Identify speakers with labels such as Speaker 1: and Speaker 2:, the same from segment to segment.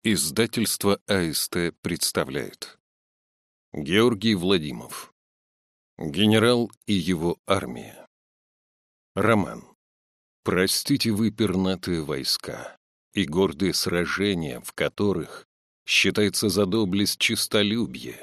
Speaker 1: Издательство АСТ представляет. Георгий Владимов. Генерал и его армия. Роман. Простите вы пернатые войска и гордые сражения, в которых считается за доблесть честолюбие.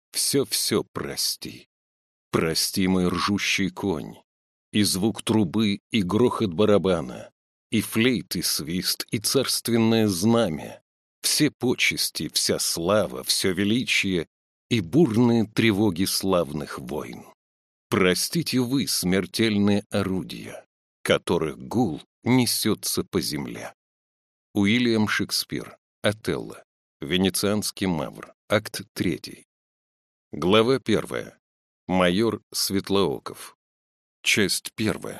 Speaker 1: Все прости. Прости, мой ржущий конь, и звук трубы, и грохот барабана, и флейт, и свист, и царственное знамя. Все почести, вся слава, все величие и бурные тревоги славных войн. Простите вы смертельные орудия, которых гул несется по земле. Уильям Шекспир. Отелло. Венецианский мавр. Акт 3. Глава 1. Майор Светлооков. Часть 1.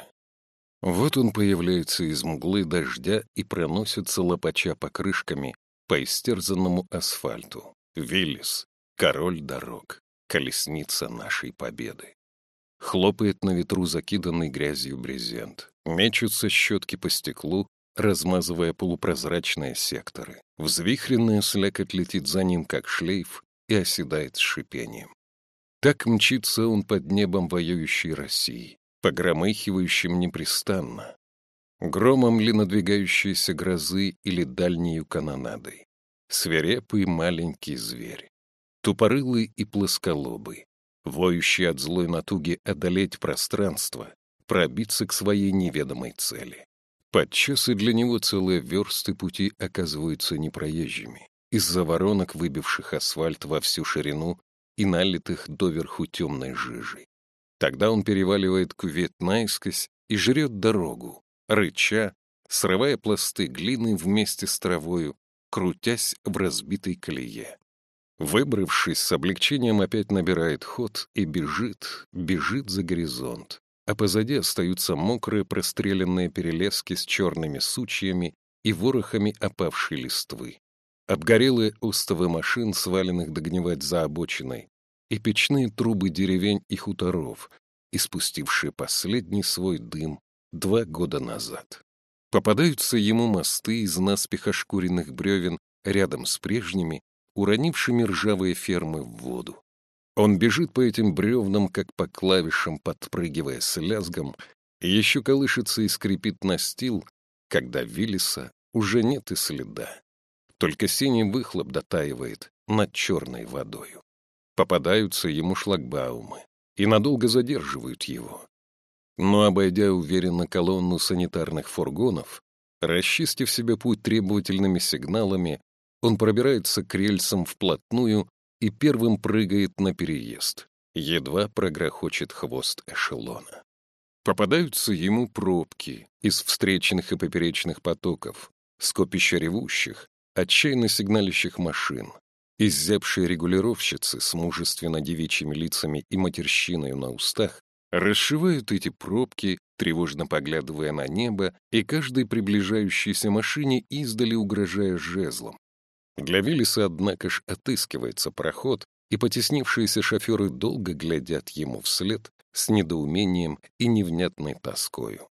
Speaker 1: Вот он появляется из мглы дождя и проносится, лопача покрышками, по истерзанному асфальту. Виллис, король дорог, колесница нашей победы. Хлопает на ветру закиданный грязью брезент. Мечутся щетки по стеклу, размазывая полупрозрачные секторы. Взвихренная слякоть летит за ним, как шлейф, и оседает с шипением. Так мчится он под небом воюющей России, погромыхивающим непрестанно. Громом ли надвигающейся грозы или дальнею канонадой? Свирепый маленький зверь, тупорылый и плосколобый, воющий от злой натуги одолеть пространство, пробиться к своей неведомой цели. Подчас и для него целые версты пути оказываются непроезжими, из-за воронок, выбивших асфальт во всю ширину и налитых доверху темной жижей. Тогда он переваливает кювет наискось и жрет дорогу, рыча, срывая пласты глины вместе с травою, крутясь в разбитой колее. Выбравшись, с облегчением опять набирает ход и бежит за горизонт, а позади остаются мокрые простреленные перелески с черными сучьями и ворохами опавшей листвы, обгорелые остовы машин, сваленных догнивать за обочиной, и печные трубы деревень и хуторов, испустившие последний свой дым 2 года назад. Попадаются ему мосты из наспех ошкуренных бревен рядом с прежними, уронившими ржавые фермы в воду. Он бежит по этим бревнам, как по клавишам, подпрыгивая с лязгом, и еще колышется и скрипит настил, когда Виллиса уже нет и следа. Только синий выхлоп дотаивает над черной водою. Попадаются ему шлагбаумы и надолго задерживают его. Но, обойдя уверенно колонну санитарных фургонов, расчистив себе путь требовательными сигналами, он пробирается к рельсам вплотную и первым прыгает на переезд. Едва прогрохочет хвост эшелона. Попадаются ему пробки из встречных и поперечных потоков, скопища ревущих, отчаянно сигналящих машин, изябшие регулировщицы с мужественно девичьими лицами и матерщиною на устах, расшивают эти пробки, тревожно поглядывая на небо, и каждой приближающейся машине издали угрожая жезлом. Для Виллиса, однако ж, отыскивается проход, и потеснившиеся шоферы долго глядят ему вслед с недоумением и невнятной тоскою.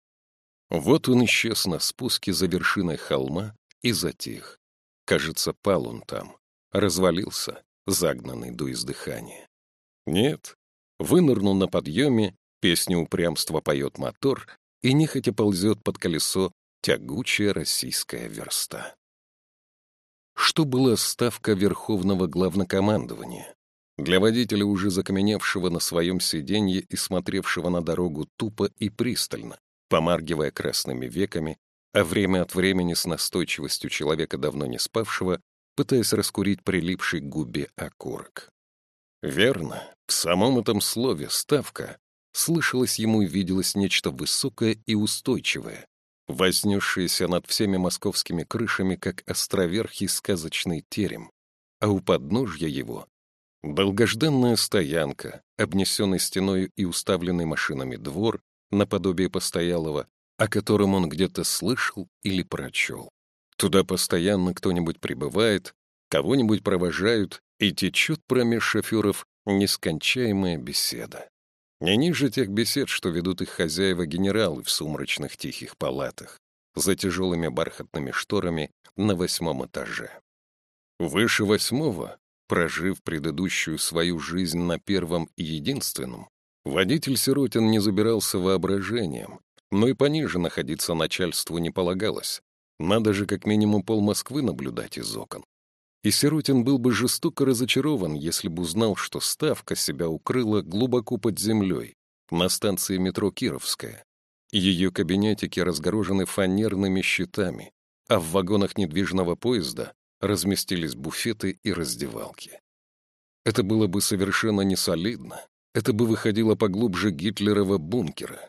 Speaker 1: Вот он исчез на спуске за вершиной холма и затих. Кажется, пал он там, развалился, загнанный до издыхания. Нет, вынырнул на подъеме, песню упрямства поет мотор, и нехотя ползет под колесо тягучая российская верста. Что была ставка Верховного Главнокомандования? Для водителя, уже закаменевшего на своем сиденье и смотревшего на дорогу тупо и пристально, помаргивая красными веками, а время от времени с настойчивостью человека, давно не спавшего, пытаясь раскурить прилипший к губе окурок. Верно, в самом этом слове «ставка» слышалось ему и виделось нечто высокое и устойчивое, вознесшееся над всеми московскими крышами, как островерхий сказочный терем, а у подножья его — долгожданная стоянка, обнесенный стеною и уставленный машинами двор, наподобие постоялого, о котором он где-то слышал или прочел. Туда постоянно кто-нибудь прибывает, кого-нибудь провожают, и течет промеж шоферов нескончаемая беседа. Не ниже тех бесед, что ведут их хозяева-генералы в сумрачных тихих палатах, за тяжелыми бархатными шторами на 8 этаже. Выше 8-го, прожив предыдущую свою жизнь на первом и единственном, водитель Сиротин не забирался воображением, но и пониже находиться начальству не полагалось. Надо же как минимум пол Москвы наблюдать из окон. И Сиротин был бы жестоко разочарован, если бы узнал, что Ставка себя укрыла глубоко под землей, на станции метро Кировская. Ее кабинетики разгорожены фанерными щитами, а в вагонах недвижного поезда разместились буфеты и раздевалки. Это было бы совершенно несолидно, это бы выходило поглубже Гитлерова бункера.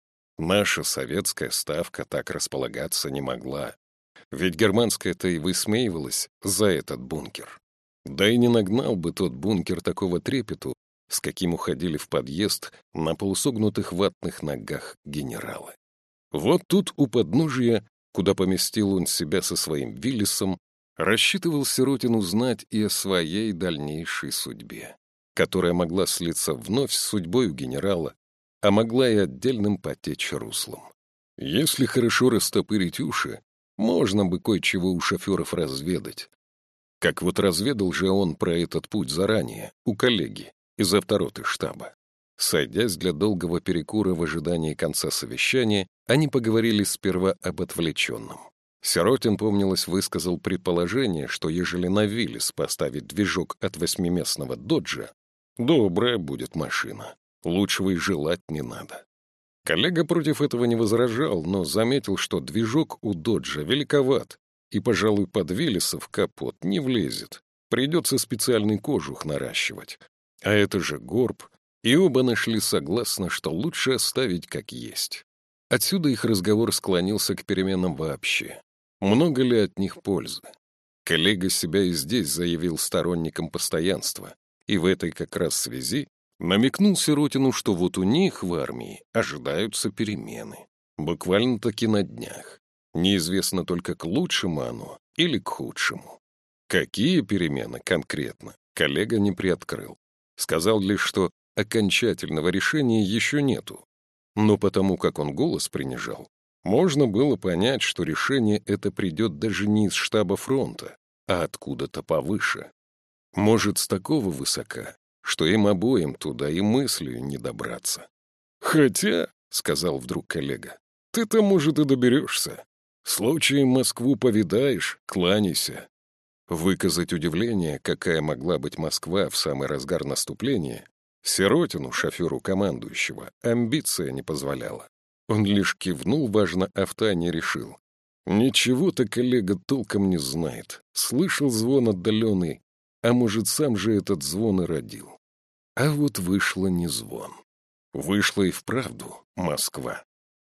Speaker 1: Наша советская Ставка так располагаться не могла, ведь германская-то и высмеивалась за этот бункер. Да и не нагнал бы тот бункер такого трепету, с каким уходили в подъезд на полусогнутых ватных ногах генералы. Вот тут у подножия, куда поместил он себя со своим Виллисом, рассчитывал Сиротин узнать и о своей дальнейшей судьбе, которая могла слиться вновь с судьбой у генерала, а могла и отдельным потечь руслом. Если хорошо растопырить уши, можно бы кое-чего у шоферов разведать. Как вот разведал же он про этот путь заранее, у коллеги из автороты штаба. Сойдясь для долгого перекура в ожидании конца совещания, они поговорили сперва об отвлеченном. Сиротин, помнилось, высказал предположение, что ежели на Виллис поставить движок от 8-местного доджа, добрая будет машина, лучшего и желать не надо. Коллега против этого не возражал, но заметил, что движок у доджа великоват, и, пожалуй, под Виллиса в капот не влезет. Придется специальный кожух наращивать. А это же горб, и оба нашли согласно, что лучше оставить как есть. Отсюда их разговор склонился к переменам вообще. Много ли от них пользы? Коллега себя и здесь заявил сторонником постоянства, и в этой как раз связи намекнул Сиротину, что вот у них в армии ожидаются перемены. Буквально-таки на днях. Неизвестно только, к лучшему оно или к худшему. Какие перемены конкретно, коллега не приоткрыл. Сказал лишь, что окончательного решения еще нету. Но потому, как он голос принижал, можно было понять, что решение это придет даже не из штаба фронта, а откуда-то повыше. Может, с такого высока, что им обоим туда и мыслью не добраться. «Хотя», — сказал вдруг коллега, — «ты-то, может, и доберешься. Случаем Москву повидаешь, кланяйся». Выказать удивление, какая могла быть Москва в самый разгар наступления, Сиротину, шоферу командующего, амбиция не позволяла. Он лишь кивнул, важно, а втайне решил. Ничего-то коллега толком не знает. Слышал звон отдаленный, а может, сам же этот звон и родил. А вот вышло не звон. Вышла и вправду Москва.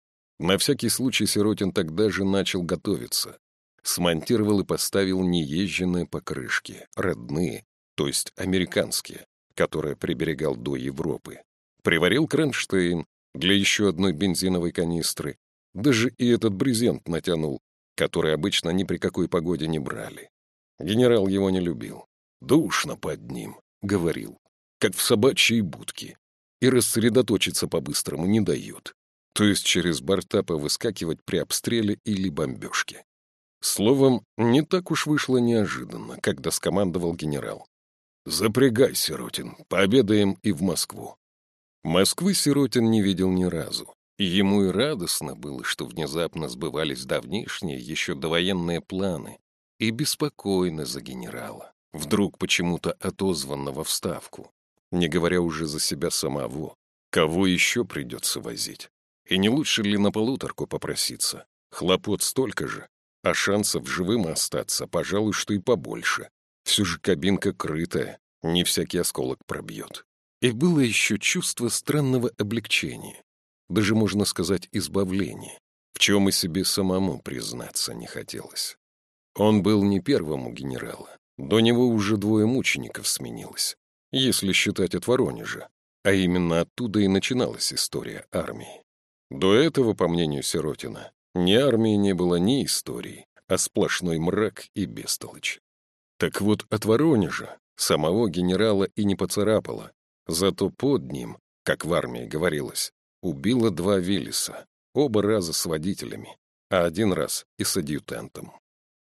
Speaker 1: На всякий случай Сиротин тогда же начал готовиться. Смонтировал и поставил неезженные покрышки, родные, то есть американские, которые приберегал до Европы. Приварил кронштейн для еще одной бензиновой канистры. Даже и этот брезент натянул, который обычно ни при какой погоде не брали. Генерал его не любил. «Душно под ним», — говорил, как в собачьей будке, и рассредоточиться по-быстрому не дает, то есть через борта повыскакивать при обстреле или бомбежке. Словом, не так уж вышло неожиданно, когда скомандовал генерал. «Запрягай, Сиротин, пообедаем и в Москву». Москвы Сиротин не видел ни разу, и ему и радостно было, что внезапно сбывались давнишние, еще довоенные планы, и беспокойно за генерала, вдруг почему-то отозванного в Ставку, не говоря уже за себя самого. Кого еще придется возить? И не лучше ли на полуторку попроситься? Хлопот столько же, а шансов живым остаться, пожалуй, что и побольше. Все же кабинка крытая, не всякий осколок пробьет. И было еще чувство странного облегчения, даже, можно сказать, избавления, в чем и себе самому признаться не хотелось. Он был не первым у генерала, до него уже 2 мучеников сменилось, если считать от Воронежа, а именно оттуда и начиналась история армии. До этого, по мнению Сиротина, ни армии не было, ни истории, а сплошной мрак и бестолочь. Так вот, от Воронежа самого генерала и не поцарапало, зато под ним, как в армии говорилось, убило 2 Виллиса, оба раза с водителями, а 1 раз и с адъютантом.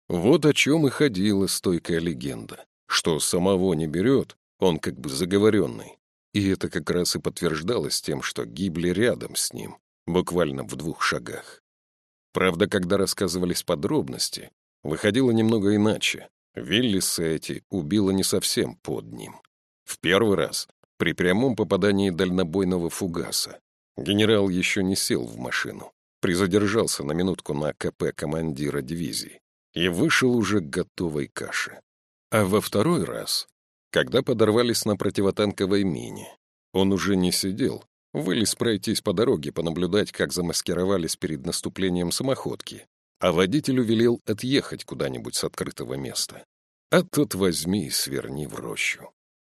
Speaker 1: Вот о чем и ходила стойкая легенда, что самого не берет, он как бы заговоренный. И это как раз и подтверждалось тем, что гибли рядом с ним, буквально в 2 шагах. Правда, когда рассказывались подробности, выходило немного иначе. Виллиса эти убило не совсем под ним. В первый раз, при прямом попадании дальнобойного фугаса, генерал еще не сел в машину, призадержался на минутку на КП командира дивизии и вышел уже к готовой каше. А во второй раз, когда подорвались на противотанковой мине, он уже не сидел, вылез пройтись по дороге, понаблюдать, как замаскировались перед наступлением самоходки, а водителю велел отъехать куда-нибудь с открытого места. А тот возьми и сверни в рощу.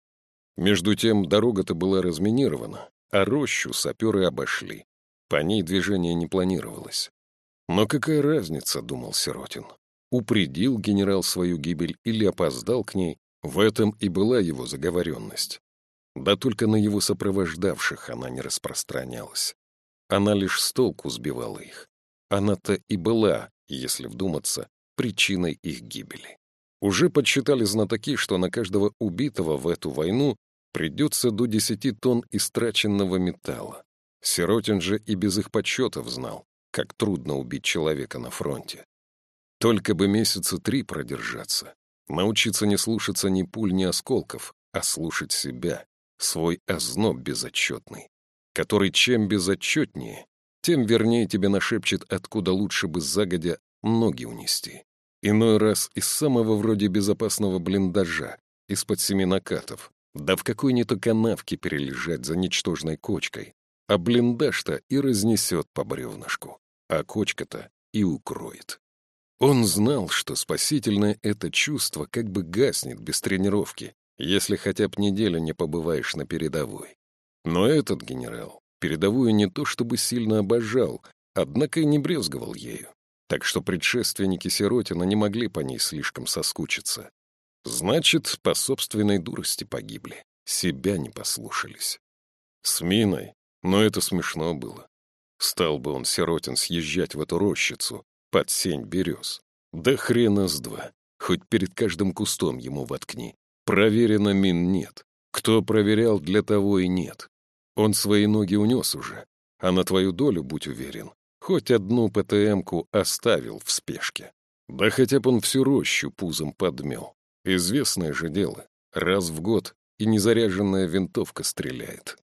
Speaker 1: Между тем дорога-то была разминирована, а рощу саперы обошли. По ней движение не планировалось. Но какая разница, думал Сиротин. Упредил генерал свою гибель или опоздал к ней, в этом и была его заговоренность. Да только на его сопровождавших она не распространялась. Она лишь с толку сбивала их. Она-то и была, если вдуматься, причиной их гибели. Уже подсчитали знатоки, что на каждого убитого в эту войну придется до 10 тонн истраченного металла. Сиротин же и без их подсчетов знал, как трудно убить человека на фронте. Только бы месяца 3 продержаться, научиться не слушаться ни пуль, ни осколков, а слушать себя, свой озноб безотчетный, который чем безотчетнее, тем вернее тебе нашепчет, откуда лучше бы загодя ноги унести. Иной раз из самого вроде безопасного блиндажа, из-под 7 накатов, да в какой-нибудь канавке перележать за ничтожной кочкой, а блиндаж-то и разнесет по бревнышку, а кочка-то и укроет. Он знал, что спасительное это чувство как бы гаснет без тренировки, если хотя бы неделю не побываешь на передовой. Но этот генерал передовую не то чтобы сильно обожал, однако и не брезговал ею, так что предшественники Сиротина не могли по ней слишком соскучиться. Значит, по собственной дурости погибли, себя не послушались. С миной, но это смешно было. Стал бы он, Сиротин, съезжать в эту рощицу, под сень берез. Да хрена с два, хоть перед каждым кустом ему воткни. Проверено мин нет. Кто проверял, для того и нет. Он свои ноги унес уже, а на твою долю, будь уверен, хоть одну ПТМ-ку оставил в спешке. Да хотя бы он всю рощу пузом подмел. Известное же дело, раз в год и незаряженная винтовка стреляет.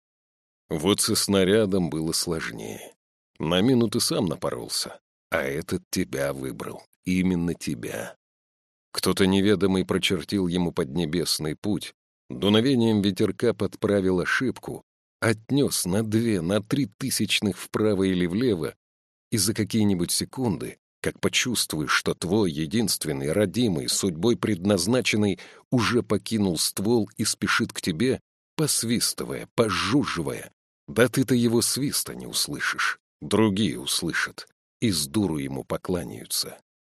Speaker 1: Вот со снарядом было сложнее. На мину ты сам напоролся, а этот тебя выбрал, именно тебя. Кто-то неведомый прочертил ему поднебесный путь, дуновением ветерка подправил ошибку, отнес на 2, на 3 тысячных вправо или влево, и за какие-нибудь секунды, как почувствуешь, что твой единственный, родимый, судьбой предназначенный уже покинул ствол и спешит к тебе, посвистывая, пожужживая, да ты-то его свиста не услышишь, другие услышат, и с дуру ему покланяются.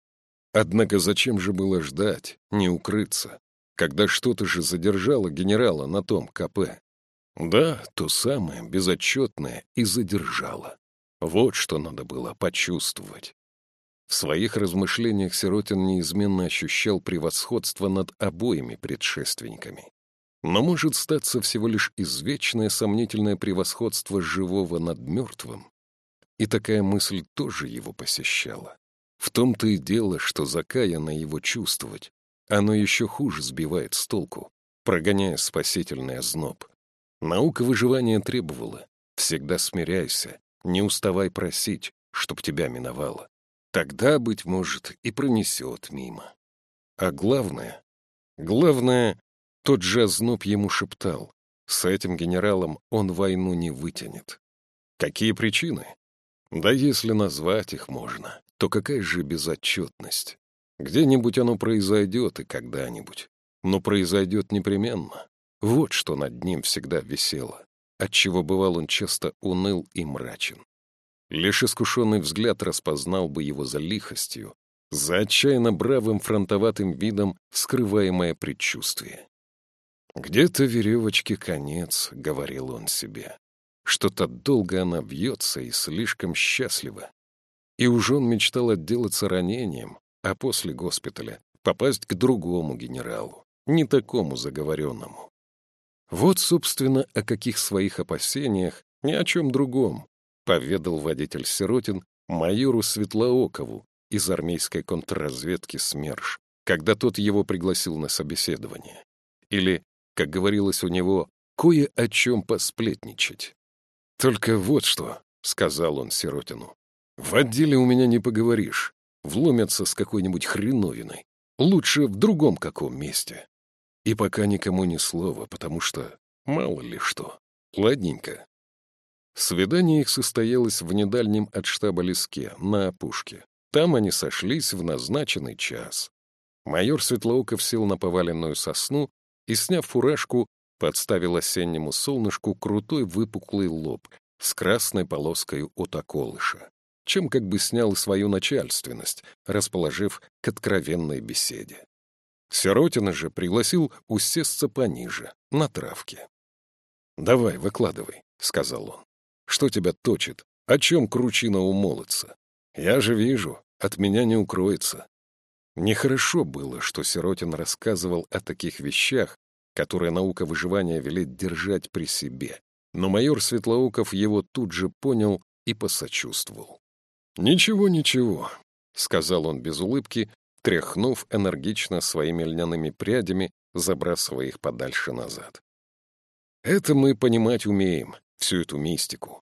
Speaker 1: Однако зачем же было ждать, не укрыться, когда что-то же задержало генерала на том КП? Да, то самое, безотчетное, и задержало. Вот что надо было почувствовать. В своих размышлениях Сиротин неизменно ощущал превосходство над обоими предшественниками. Но может статься всего лишь извечное сомнительное превосходство живого над мертвым. И такая мысль тоже его посещала. В том-то и дело, что закаянно его чувствовать, оно еще хуже сбивает с толку, прогоняя спасительный озноб. Наука выживания требовала: всегда смиряйся, не уставай просить, чтоб тебя миновало. Тогда, быть может, и пронесет мимо. А главное, тот же озноб ему шептал: с этим генералом он войну не вытянет. Какие причины? Да если назвать их можно, то какая же безотчетность? Где-нибудь оно произойдет и когда-нибудь, но произойдет непременно. Вот что над ним всегда висело, отчего бывал он часто уныл и мрачен. Лишь искушенный взгляд распознал бы его за лихостью, за отчаянно бравым фронтоватым видом скрываемое предчувствие. «Где-то веревочке конец», — говорил он себе. Что-то долго она вьется и слишком счастлива. И уж он мечтал отделаться ранением, а после госпиталя попасть к другому генералу, не такому заговоренному. Вот, собственно, о каких своих опасениях, ни о чем другом, поведал водитель Сиротин майору Светлоокову из армейской контрразведки СМЕРШ, когда тот его пригласил на собеседование. Или, как говорилось у него, кое о чем посплетничать. «Только вот что», — сказал он Сиротину, — «в отделе у меня не поговоришь, вломятся с какой-нибудь хреновиной, лучше в другом каком месте. И пока никому ни слова, потому что мало ли что. Ладненько». Свидание их состоялось в недальнем от штаба леске, на опушке. Там они сошлись в назначенный час. Майор Светлооков сел на поваленную сосну и, сняв фуражку, подставил осеннему солнышку крутой выпуклый лоб с красной полоской от околыша, чем как бы снял свою начальственность, расположив к откровенной беседе. Сиротина же пригласил усесться пониже, на травке. «Давай, выкладывай», — сказал он. «Что тебя точит? О чем кручина у молодца? Я же вижу, от меня не укроется». Нехорошо было, что Сиротин рассказывал о таких вещах, которые наука выживания велит держать при себе, но майор Светлооков его тут же понял и посочувствовал. «Ничего, ничего», — сказал он без улыбки, тряхнув энергично своими льняными прядями, забрасывая их подальше назад. «Это мы понимать умеем, всю эту мистику.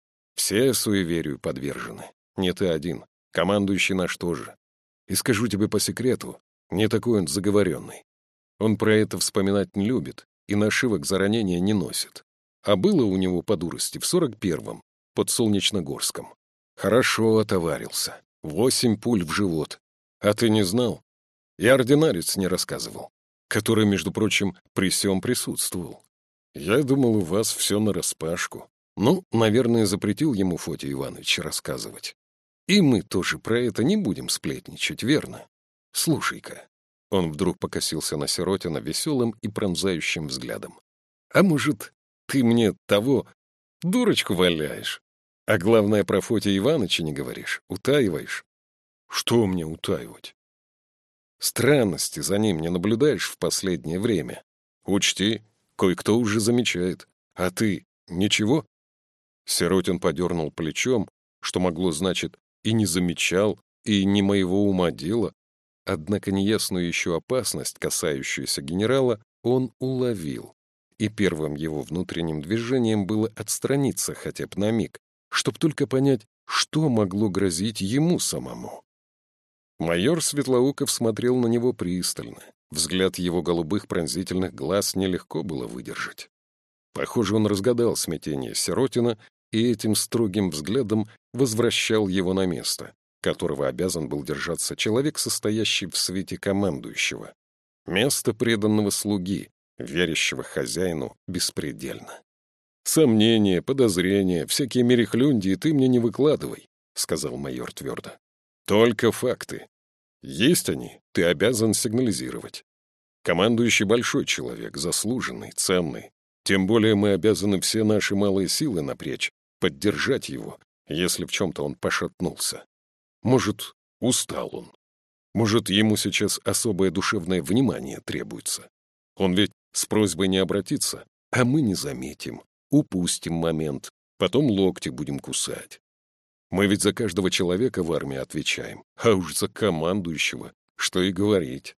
Speaker 1: Все суеверию подвержены, не ты один, командующий наш тоже. И скажу тебе по секрету, не такой он заговоренный. Он про это вспоминать не любит и нашивок за ранения не носит. А было у него по дурости в 41-м, под Солнечногорском. Хорошо отоварился, 8 пуль в живот. А ты не знал? И ординарец не рассказывал, который, между прочим, при сём присутствовал. Я думал, у вас все нараспашку. Ну, наверное, запретил ему Фотий Иванович рассказывать. И мы тоже про это не будем сплетничать, верно? Слушай-ка». Он вдруг покосился на Сиротина веселым и пронзающим взглядом. «А может, ты мне того дурочку валяешь? А главное, про Фотия Ивановича не говоришь, утаиваешь?» «Что мне утаивать?» «Странности за ним не наблюдаешь в последнее время. Учти, кое-кто уже замечает. А ты ничего?» Сиротин подернул плечом, что могло значить «и не замечал, и не моего ума дело». Однако неясную еще опасность, касающуюся генерала, он уловил, и первым его внутренним движением было отстраниться хотя бы на миг, чтобы только понять, что могло грозить ему самому. Майор Светлооков смотрел на него пристально. Взгляд его голубых пронзительных глаз нелегко было выдержать. Похоже, он разгадал смятение Сиротина и этим строгим взглядом возвращал его на место, которого обязан был держаться человек, состоящий в свете командующего. Место преданного слуги, верящего хозяину беспредельно. «Сомнения, подозрения, всякие мерехлюндии ты мне не выкладывай», — сказал майор твердо. «Только факты. Есть они, ты обязан сигнализировать. Командующий большой человек, заслуженный, ценный. Тем более мы обязаны все наши малые силы напрячь, поддержать его, если в чем-то он пошатнулся. Может, устал он. Может, ему сейчас особое душевное внимание требуется. Он ведь с просьбой не обратится, а мы не заметим, упустим момент, потом локти будем кусать. Мы ведь за каждого человека в армии отвечаем, а уж за командующего, что и говорить.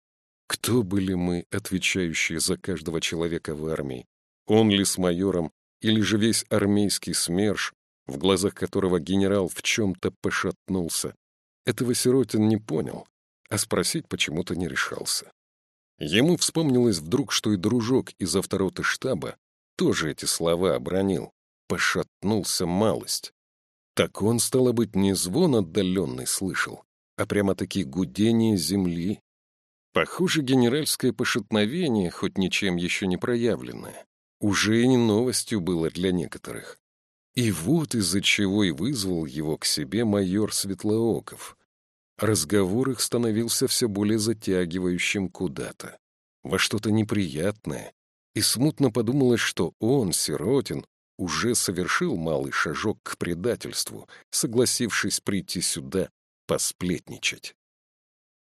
Speaker 1: Кто были мы, отвечающие за каждого человека в армии? Он ли с майором, или же весь армейский СМЕРШ, в глазах которого генерал в чем-то пошатнулся? Этого Сиротин не понял, а спросить почему-то не решался. Ему вспомнилось вдруг, что и дружок из автороты штаба тоже эти слова обронил. Пошатнулся малость. Так он, стало быть, не звон отдаленный слышал, а прямо-таки гудение земли. Похоже, генеральское пошатновение, хоть ничем еще не проявленное, уже и не новостью было для некоторых. И вот из-за чего и вызвал его к себе майор Светлооков. Разговор их становился все более затягивающим куда-то, во что-то неприятное, и смутно подумалось, что он, Сиротин, уже совершил малый шажок к предательству, согласившись прийти сюда посплетничать.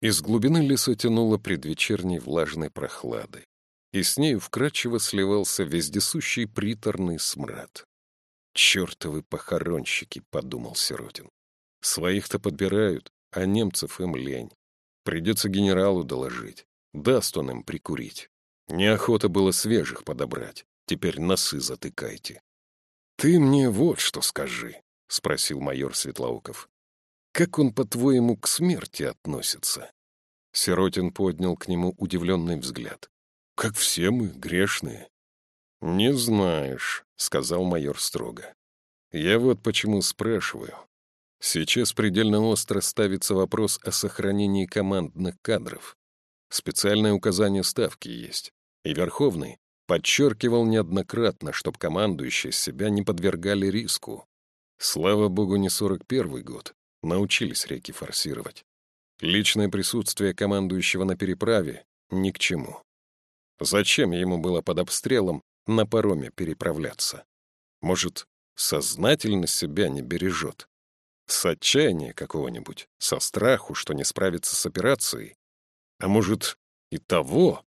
Speaker 1: Из глубины леса тянуло предвечерней влажной прохладой, и с нею вкрадчиво сливался вездесущий приторный смрад. «Чертовы похоронщики», — подумал Сиротин. «Своих-то подбирают, а немцев им лень. Придется генералу доложить, даст он им прикурить. Неохота было свежих подобрать, теперь носы затыкайте». «Ты мне вот что скажи», — спросил майор Светлооков. «Как он, по-твоему, к смерти относится?» Сиротин поднял к нему удивленный взгляд. «Как все мы, грешные». «Не знаешь», — сказал майор строго. «Я вот почему спрашиваю. Сейчас предельно остро ставится вопрос о сохранении командных кадров. Специальное указание ставки есть, и Верховный подчеркивал неоднократно, чтоб командующие себя не подвергали риску. Слава богу, не 41-й год, научились реки форсировать. Личное присутствие командующего на переправе ни к чему. Зачем ему было под обстрелом на пароме переправляться? Может, сознательно себя не бережет? С отчаяния какого-нибудь, со страху, что не справится с операцией? А может, и того?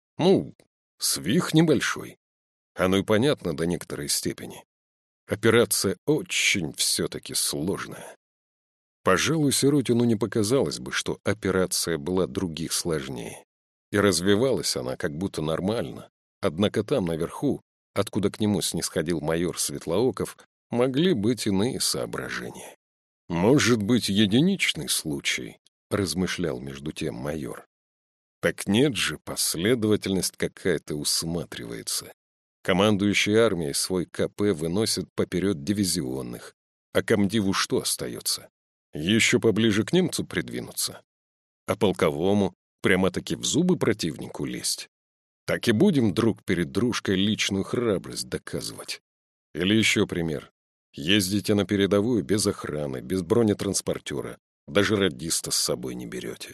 Speaker 1: Свих небольшой. Оно и понятно до некоторой степени. Операция очень все-таки сложная. Пожалуй, Сиротину не показалось бы, что операция была других сложнее. И развивалась она как будто нормально. Однако там, наверху, откуда к нему снисходил майор Светлооков, могли быть иные соображения. «Может быть, единичный случай», — размышлял между тем майор. «Так нет же, последовательность какая-то усматривается. Командующий армией свой КП выносит поперед дивизионных, а комдиву что остается? Еще поближе к немцу придвинуться? А полковому прямо-таки в зубы противнику лезть? Так и будем друг перед дружкой личную храбрость доказывать. Или еще пример. Ездите на передовую без охраны, без бронетранспортера, даже радиста с собой не берете.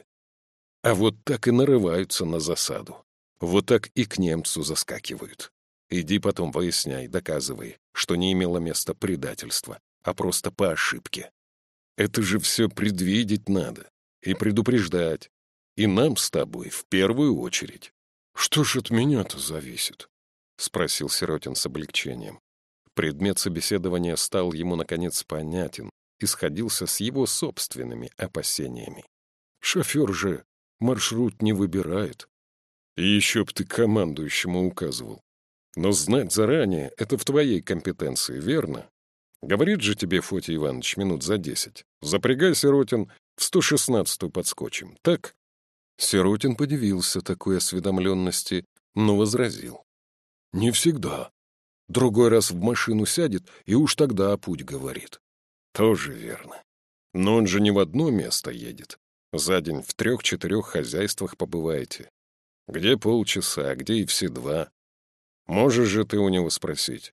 Speaker 1: А вот так и нарываются на засаду. Вот так и к немцу заскакивают. Иди потом выясняй, доказывай, что не имело места предательства, а просто по ошибке. Это же все предвидеть надо и предупреждать. И нам с тобой в первую очередь. «Что ж от меня-то зависит?» — спросил Сиротин с облегчением. Предмет собеседования стал ему, наконец, понятен и сходился с его собственными опасениями. «Шофер же маршрут не выбирает. И еще б ты командующему указывал. Но знать заранее — это в твоей компетенции, верно? Говорит же тебе Фотий Иванович минут за 10. Запрягай, Сиротин, в 116-ю подскочим, так?» Сиротин подивился такой осведомленности, но возразил. «Не всегда. Другой раз в машину сядет, и уж тогда путь говорит». «Тоже верно. Но он же не в одно место едет. За день в 3-4 хозяйствах побываете. Где полчаса, а где и все 2. Можешь же ты у него спросить.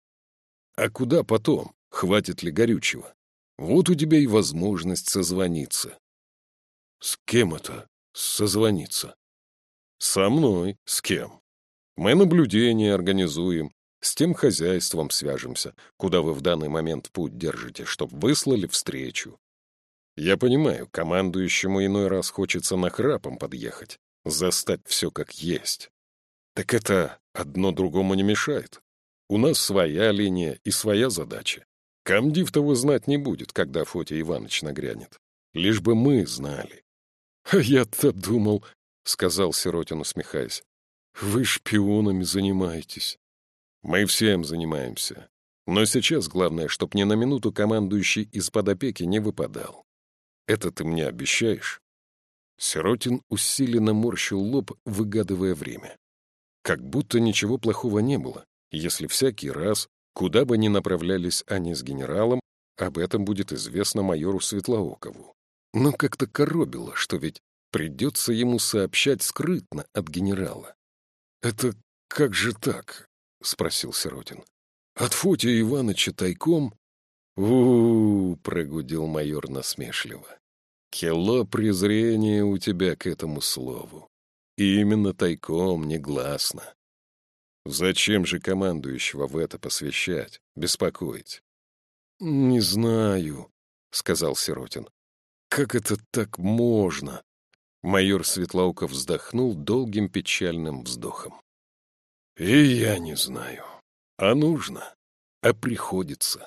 Speaker 1: А куда потом? Хватит ли горючего? Вот у тебя и возможность созвониться». «С кем это созвониться?» «Со мной. С кем? Мы наблюдение организуем, с тем хозяйством свяжемся, куда вы в данный момент путь держите, чтоб выслали встречу. Я понимаю, командующему иной раз хочется нахрапом подъехать, застать все как есть. Так это одно другому не мешает. У нас своя линия и своя задача. Комдив того знать не будет, когда Фотий Иванович нагрянет. Лишь бы мы знали». «А я-то думал, — сказал Сиротин, усмехаясь, — вы шпионами занимаетесь». «Мы всем занимаемся. Но сейчас главное, чтоб ни на минуту командующий из-под опеки не выпадал. Это ты мне обещаешь?» Сиротин усиленно морщил лоб, выгадывая время. Как будто ничего плохого не было, если всякий раз, куда бы ни направлялись они с генералом, об этом будет известно майору Светлоокову. Но как-то коробило, что ведь придется ему сообщать скрытно от генерала. «Это как же так?» — спросил Сиротин. «От Фотия Ивановича тайком?» Прогудел майор насмешливо. «Кило презрения у тебя к этому слову. И именно тайком, негласно. Зачем же командующего в это посвящать, беспокоить?» «Не знаю», — сказал Сиротин. «Как это так можно? Майор Светлауков вздохнул долгим печальным вздохом. И я не знаю. А нужно, а приходится.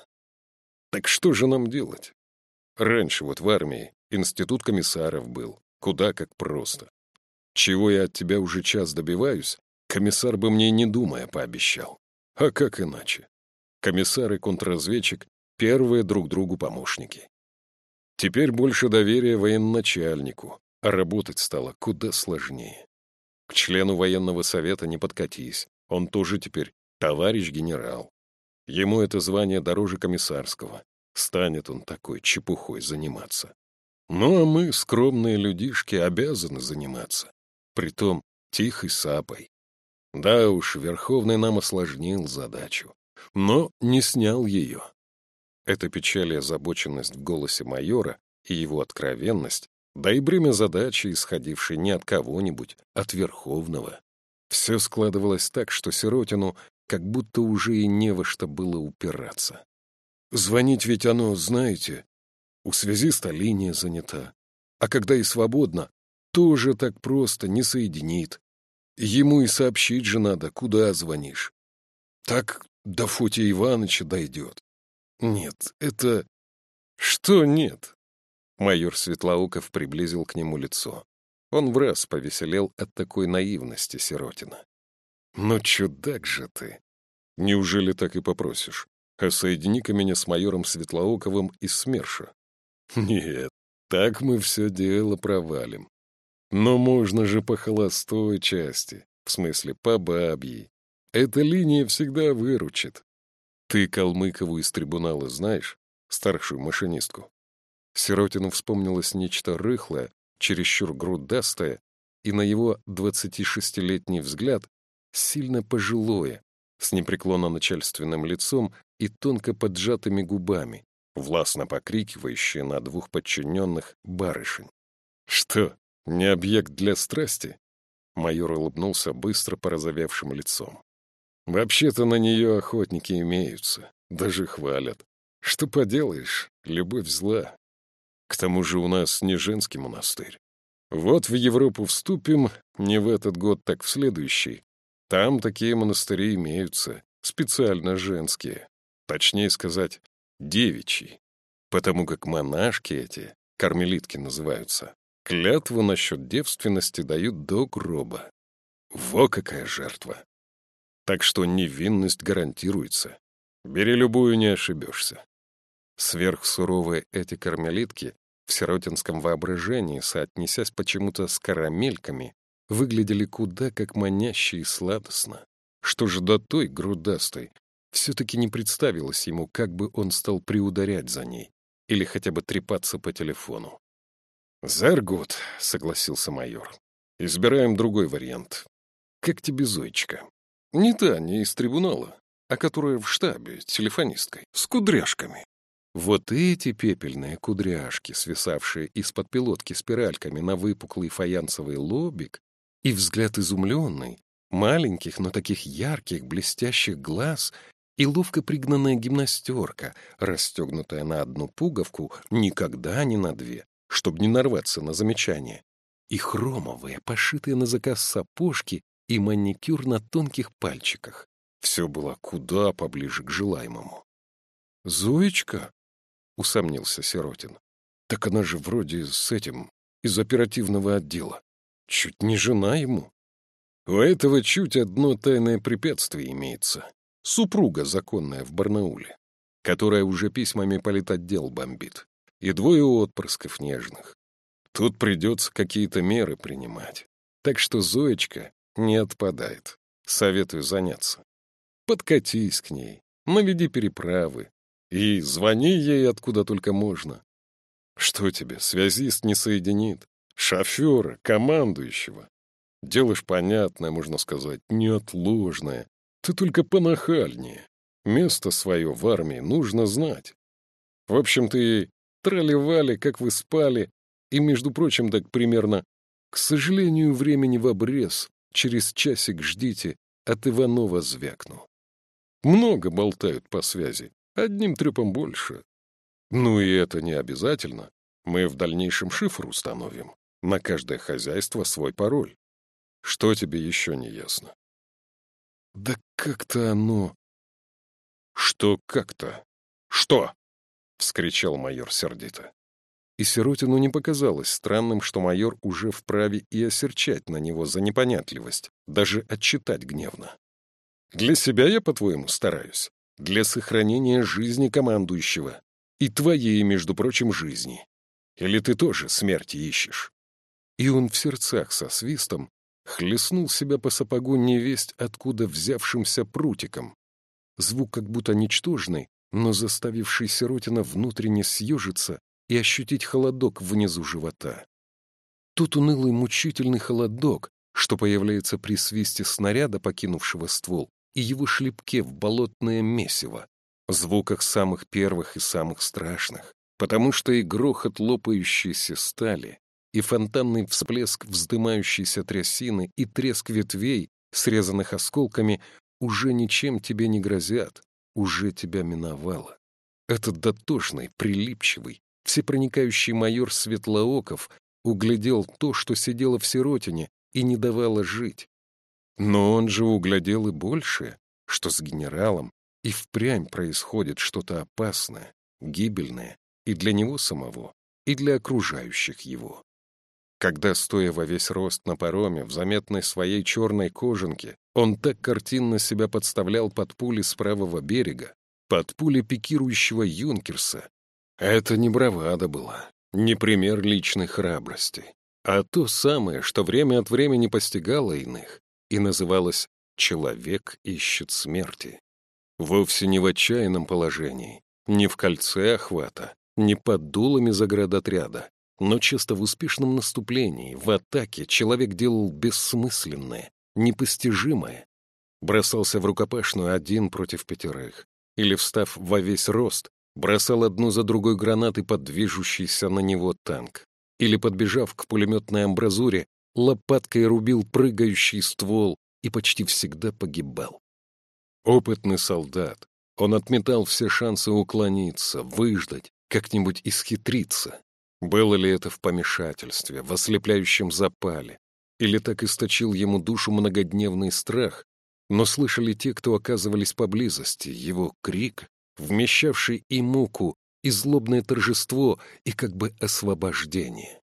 Speaker 1: Так что же нам делать? Раньше вот в армии институт комиссаров был, куда как просто. Чего я от тебя уже час добиваюсь, комиссар бы мне не думая пообещал. А как иначе? Комиссар и контрразведчик — первые друг другу помощники. Теперь больше доверия военачальнику, а работать стало куда сложнее. К члену военного совета не подкатись, он тоже теперь товарищ генерал. Ему это звание дороже комиссарского. Станет он такой чепухой заниматься. Ну а мы, скромные людишки, обязаны заниматься. Притом тихой сапой. Да уж, Верховный нам осложнил задачу, но не снял ее. Эта печаль и озабоченность в голосе майора и его откровенность, да и бремя задачи, исходившей не от кого-нибудь, от Верховного. Все складывалось так, что Сиротину как будто уже и не во что было упираться. Звонить ведь оно, знаете, у связиста линия занята, а когда и свободно, тоже так просто не соединит. Ему и сообщить же надо, куда звонишь. Так до Фотия Иваныча дойдет. Нет, это... Что нет? Майор Светлауков приблизил к нему лицо. Он враз повеселел от такой наивности Сиротина. Ну, чудак же ты. Неужели так и попросишь? А соедини-ка меня с майором Светлауковым из СМЕРШа. Нет, так мы все дело провалим. Но можно же по холостой части, в смысле по бабьей. Эта линия всегда выручит. Ты Калмыкову из трибунала знаешь, старшую машинистку? Сиротину вспомнилось нечто рыхлое, чересчур грудастое, и на его 26-летний взгляд сильно пожилое, с непреклонно начальственным лицом и тонко поджатыми губами, властно покрикивающее на двух подчиненных барышень. Что, не объект для страсти? Майор улыбнулся быстро порозовевшим лицом. Вообще-то на нее охотники имеются, даже хвалят. Что поделаешь, любовь зла. К тому же у нас не женский монастырь. Вот в Европу вступим, не в этот год, так в следующий. Там такие монастыри имеются, специально женские. Точнее сказать, девичьи. Потому как монашки эти, кармелитки называются, клятву насчет девственности дают до гроба. Во какая жертва! Так что невинность гарантируется. Бери любую, не ошибешься. Сверхсуровые эти кармелитки в сиротинском воображении, соотнесясь почему-то с карамельками, выглядели куда как маняще и сладостно. Что же до той грудастой, все-таки не представилось ему, как бы он стал приударять за ней или хотя бы трепаться по телефону. «Заргут», — согласился майор. «Избираем другой вариант. Как тебе Зоечка? Не та, не из трибунала, а которая в штабе, телефонисткой, с кудряшками». Вот эти пепельные кудряшки, свисавшие из-под пилотки спиральками на выпуклый фаянсовый лобик, и взгляд изумленный, маленьких, но таких ярких, блестящих глаз, и ловко пригнанная гимнастерка, расстегнутая на одну пуговку, никогда не на две, чтобы не нарваться на замечание, и хромовые, пошитые на заказ сапожки и маникюр на тонких пальчиках. Все было куда поближе к желаемому. «Зоечка?» — усомнился Сиротин. «Так она же вроде с этим, из оперативного отдела. Чуть не жена ему». «У этого чуть одно тайное препятствие имеется. Супруга законная в Барнауле, которая уже письмами политотдел бомбит, и двое отпрысков нежных. Тут придется какие-то меры принимать. Так что Зоечка не отпадает. Советую заняться. Подкатись к ней, наведи переправы и звони ей откуда только можно. Что тебе, связист не соединит? Шофера, командующего. Дело ж понятное, можно сказать, неотложное. Ты только понахальнее. Место свое в армии нужно знать. В общем, ты трали-вали, как вы спали, и, между прочим, так примерно, к сожалению, времени в обрез, через часик ждите, от Иванова звякну. Много болтают по связи, одним трепом больше. Ну и это не обязательно, мы в дальнейшем шифр установим. На каждое хозяйство свой пароль. Что тебе еще не ясно? Да как-то оно... Что как-то? Что? — вскричал майор сердито. И Сиротину не показалось странным, что майор уже вправе и осерчать на него за непонятливость, даже отчитать гневно. «Для себя я, по-твоему, стараюсь? Для сохранения жизни командующего. И твоей, между прочим, жизни. Или ты тоже смерти ищешь?» И он в сердцах со свистом хлестнул себя по сапогу невесть, откуда взявшимся прутиком. Звук как будто ничтожный, но заставивший Сиротина внутренне съежиться и ощутить холодок внизу живота. Тот унылый мучительный холодок, что появляется при свисте снаряда, покинувшего ствол, и его шлепке в болотное месиво, звуках самых первых и самых страшных, потому что и грохот лопающейся стали, и фонтанный всплеск вздымающейся трясины, и треск ветвей, срезанных осколками, уже ничем тебе не грозят, уже тебя миновало. Этот дотошный, прилипчивый, всепроникающий майор Светлооков углядел то, что сидело в Сиротине и не давало жить. Но он же углядел и большее, что с генералом и впрямь происходит что-то опасное, гибельное и для него самого, и для окружающих его. Когда, стоя во весь рост на пароме, в заметной своей черной кожанке, он так картинно себя подставлял под пули с правого берега, под пули пикирующего юнкерса, это не бравада была, не пример личной храбрости, а то самое, что время от времени постигало иных и называлось «человек ищет смерти». Вовсе не в отчаянном положении, не в кольце охвата, не под дулами заградотряда, но часто в успешном наступлении, в атаке человек делал бессмысленное, непостижимое, бросался в рукопашную 1 против 5, или, встав во весь рост, бросал одну за другой гранаты под движущийся на него танк, или, подбежав к пулеметной амбразуре, лопаткой рубил прыгающий ствол и почти всегда погибал. Опытный солдат, он отметал все шансы уклониться, выждать, как-нибудь исхитриться. Было ли это в помешательстве, в ослепляющем запале, или так источил ему душу многодневный страх, но слышали те, кто оказывались поблизости, его крик, вмещавший и муку, и злобное торжество, и как бы освобождение.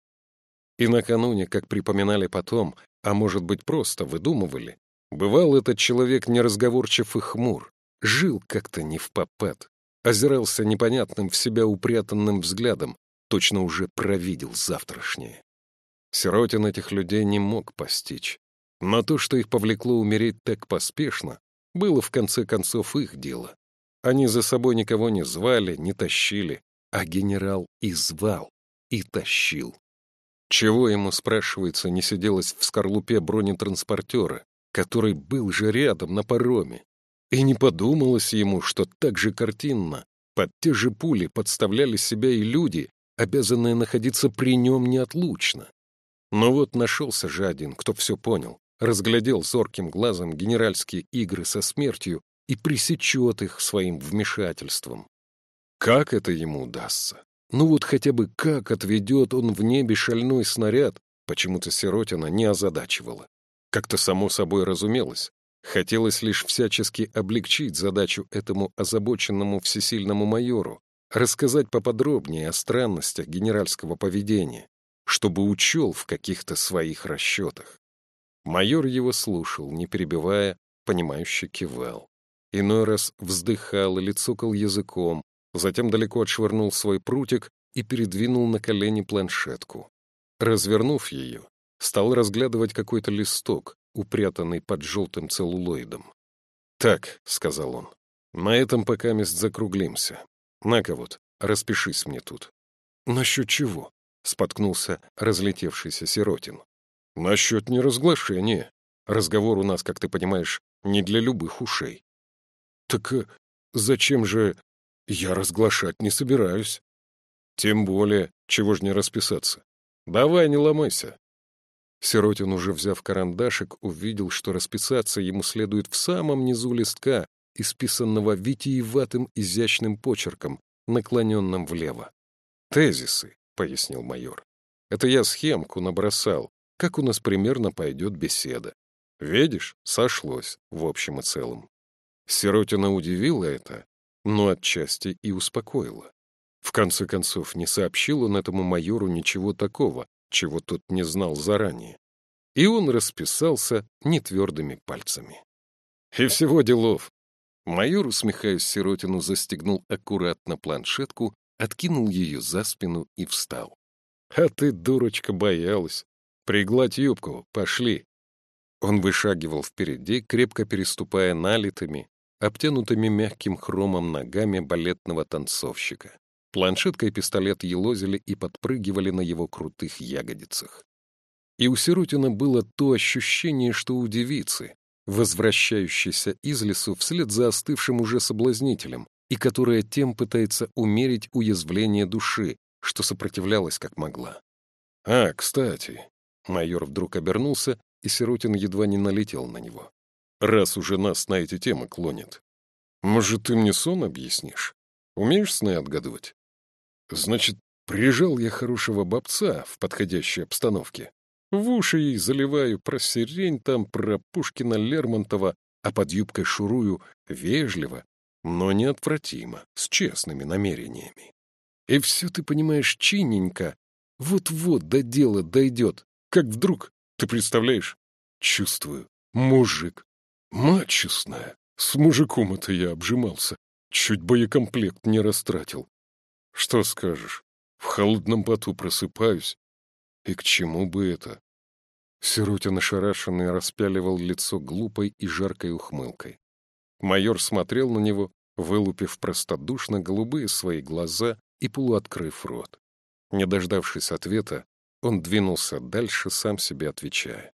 Speaker 1: И накануне, как припоминали потом, а может быть просто выдумывали, бывал этот человек неразговорчив и хмур, жил как-то невпопад, озирался непонятным в себя упрятанным взглядом, точно уже провидел завтрашнее. Сиротин этих людей не мог постичь, но то, что их повлекло умереть так поспешно, было в конце концов их дело. Они за собой никого не звали, не тащили, а генерал и звал, и тащил. Чего ему, спрашивается, не сиделось в скорлупе бронетранспортера, который был же рядом на пароме? И не подумалось ему, что так же картинно под те же пули подставляли себя и люди, обязанные находиться при нем неотлучно. Но вот нашелся же один, кто все понял, разглядел зорким глазом генеральские игры со смертью и пресечет их своим вмешательством. Как это ему удастся? Ну вот хотя бы как отведет он в небе шальной снаряд, почему-то Сиротина не озадачивало. Как-то само собой разумелось. Хотелось лишь всячески облегчить задачу этому озабоченному всесильному майору, рассказать поподробнее о странностях генеральского поведения, чтобы учел в каких-то своих расчетах. Майор его слушал, не перебивая, понимающе кивал. Иной раз вздыхал или цокал языком, затем далеко отшвырнул свой прутик и передвинул на колени планшетку. Развернув ее, стал разглядывать какой-то листок, упрятанный под желтым целлулоидом. «Так», — сказал он, — «на этом покамест закруглимся. На-ка вот, распишись мне тут». «Насчет чего?» — споткнулся разлетевшийся Сиротин. «Насчет неразглашения. Разговор у нас, как ты понимаешь, не для любых ушей». «Так зачем же? Я разглашать не собираюсь». «Тем более, чего ж не расписаться. Давай, не ломайся». Сиротин, уже взяв карандашик, увидел, что расписаться ему следует в самом низу листка, исписанного витиеватым изящным почерком, наклоненным влево. «Тезисы», — пояснил майор. Это я схемку набросал, как у нас примерно пойдет беседа. Видишь, сошлось в общем и целом. Сиротина удивила это, но отчасти и успокоила. В конце концов, не сообщил он этому майору ничего такого, чего тот не знал заранее. И он расписался нетвердыми пальцами. И всего делов. Майор, усмехаясь Сиротину, застегнул аккуратно планшетку, откинул ее за спину и встал. А ты, дурочка, боялась. Пригладь юбку, пошли. Он вышагивал впереди, крепко переступая налитыми, обтянутыми мягким хромом ногами балетного танцовщика. Планшетка и пистолет елозили и подпрыгивали на его крутых ягодицах. И у Сиротина было то ощущение, что у девицы, возвращающейся из лесу вслед за остывшим уже соблазнителем, и которая тем пытается умерить уязвление души, что сопротивлялась как могла. «А, кстати...» Майор вдруг обернулся, и Сиротин едва не налетел на него. «Раз уже нас на эти темы клонит, может, ты мне сон объяснишь? Умеешь сны отгадывать? Значит, прижал я хорошего бобца в подходящей обстановке. В уши ей заливаю про сирень там, про Пушкина Лермонтова, а под юбкой шурую вежливо, но неотвратимо, с честными намерениями. И все, ты понимаешь, чиненько, вот-вот до дела дойдет, как вдруг, ты представляешь, чувствую, мужик, мать честная, с мужиком это я обжимался, чуть боекомплект не растратил. Что скажешь, в холодном поту просыпаюсь, и к чему бы это? Сиротин ошарашенный распяливал лицо глупой и жаркой ухмылкой. Майор смотрел на него, вылупив простодушно голубые свои глаза и полуоткрыв рот. Не дождавшись ответа, он двинулся дальше, сам себе отвечая.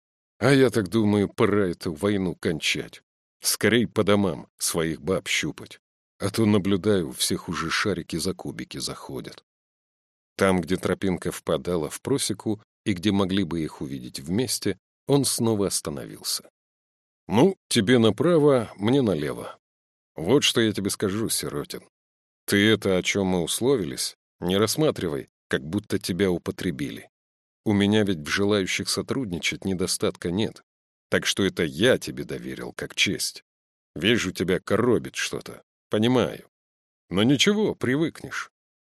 Speaker 1: «А я так думаю, пора эту войну кончать. Скорей по домам своих баб щупать. А то, наблюдаю, у всех уже шарики за кубики заходят». Там, где тропинка впадала в просеку и где могли бы их увидеть вместе, он снова остановился. «Ну, тебе направо, мне налево. Вот что я тебе скажу, Сиротин. Ты это, о чем мы условились, не рассматривай, как будто тебя употребили. У меня ведь в желающих сотрудничать недостатка нет, так что это я тебе доверил, как честь. Вижу, тебя коробит что-то, понимаю. Но ничего, привыкнешь.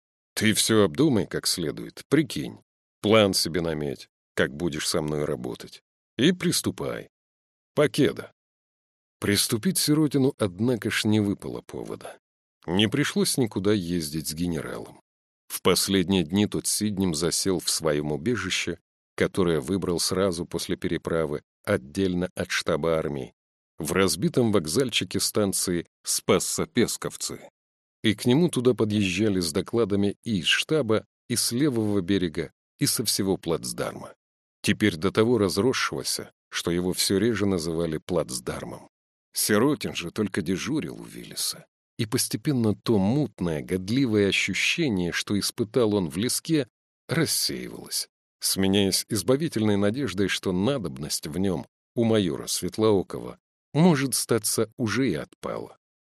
Speaker 1: Ты все обдумай как следует, прикинь, план себе наметь, как будешь со мной работать, и приступай. Покеда». Приступить Сиротину, однако ж, не выпало повода. Не пришлось никуда ездить с генералом. В последние дни тот сиднем засел в своем убежище, которое выбрал сразу после переправы, отдельно от штаба армии, в разбитом вокзальчике станции Спассо-Песковцы. И к нему туда подъезжали с докладами и из штаба, и с левого берега, и со всего плацдарма. Теперь до того разросшегося, что его все реже называли плацдармом. Сиротин же только дежурил у Виллиса. И постепенно то мутное, годливое ощущение, что испытал он в леске, рассеивалось, сменяясь избавительной надеждой, что надобность в нем у майора Светлоокова может статься уже и отпала.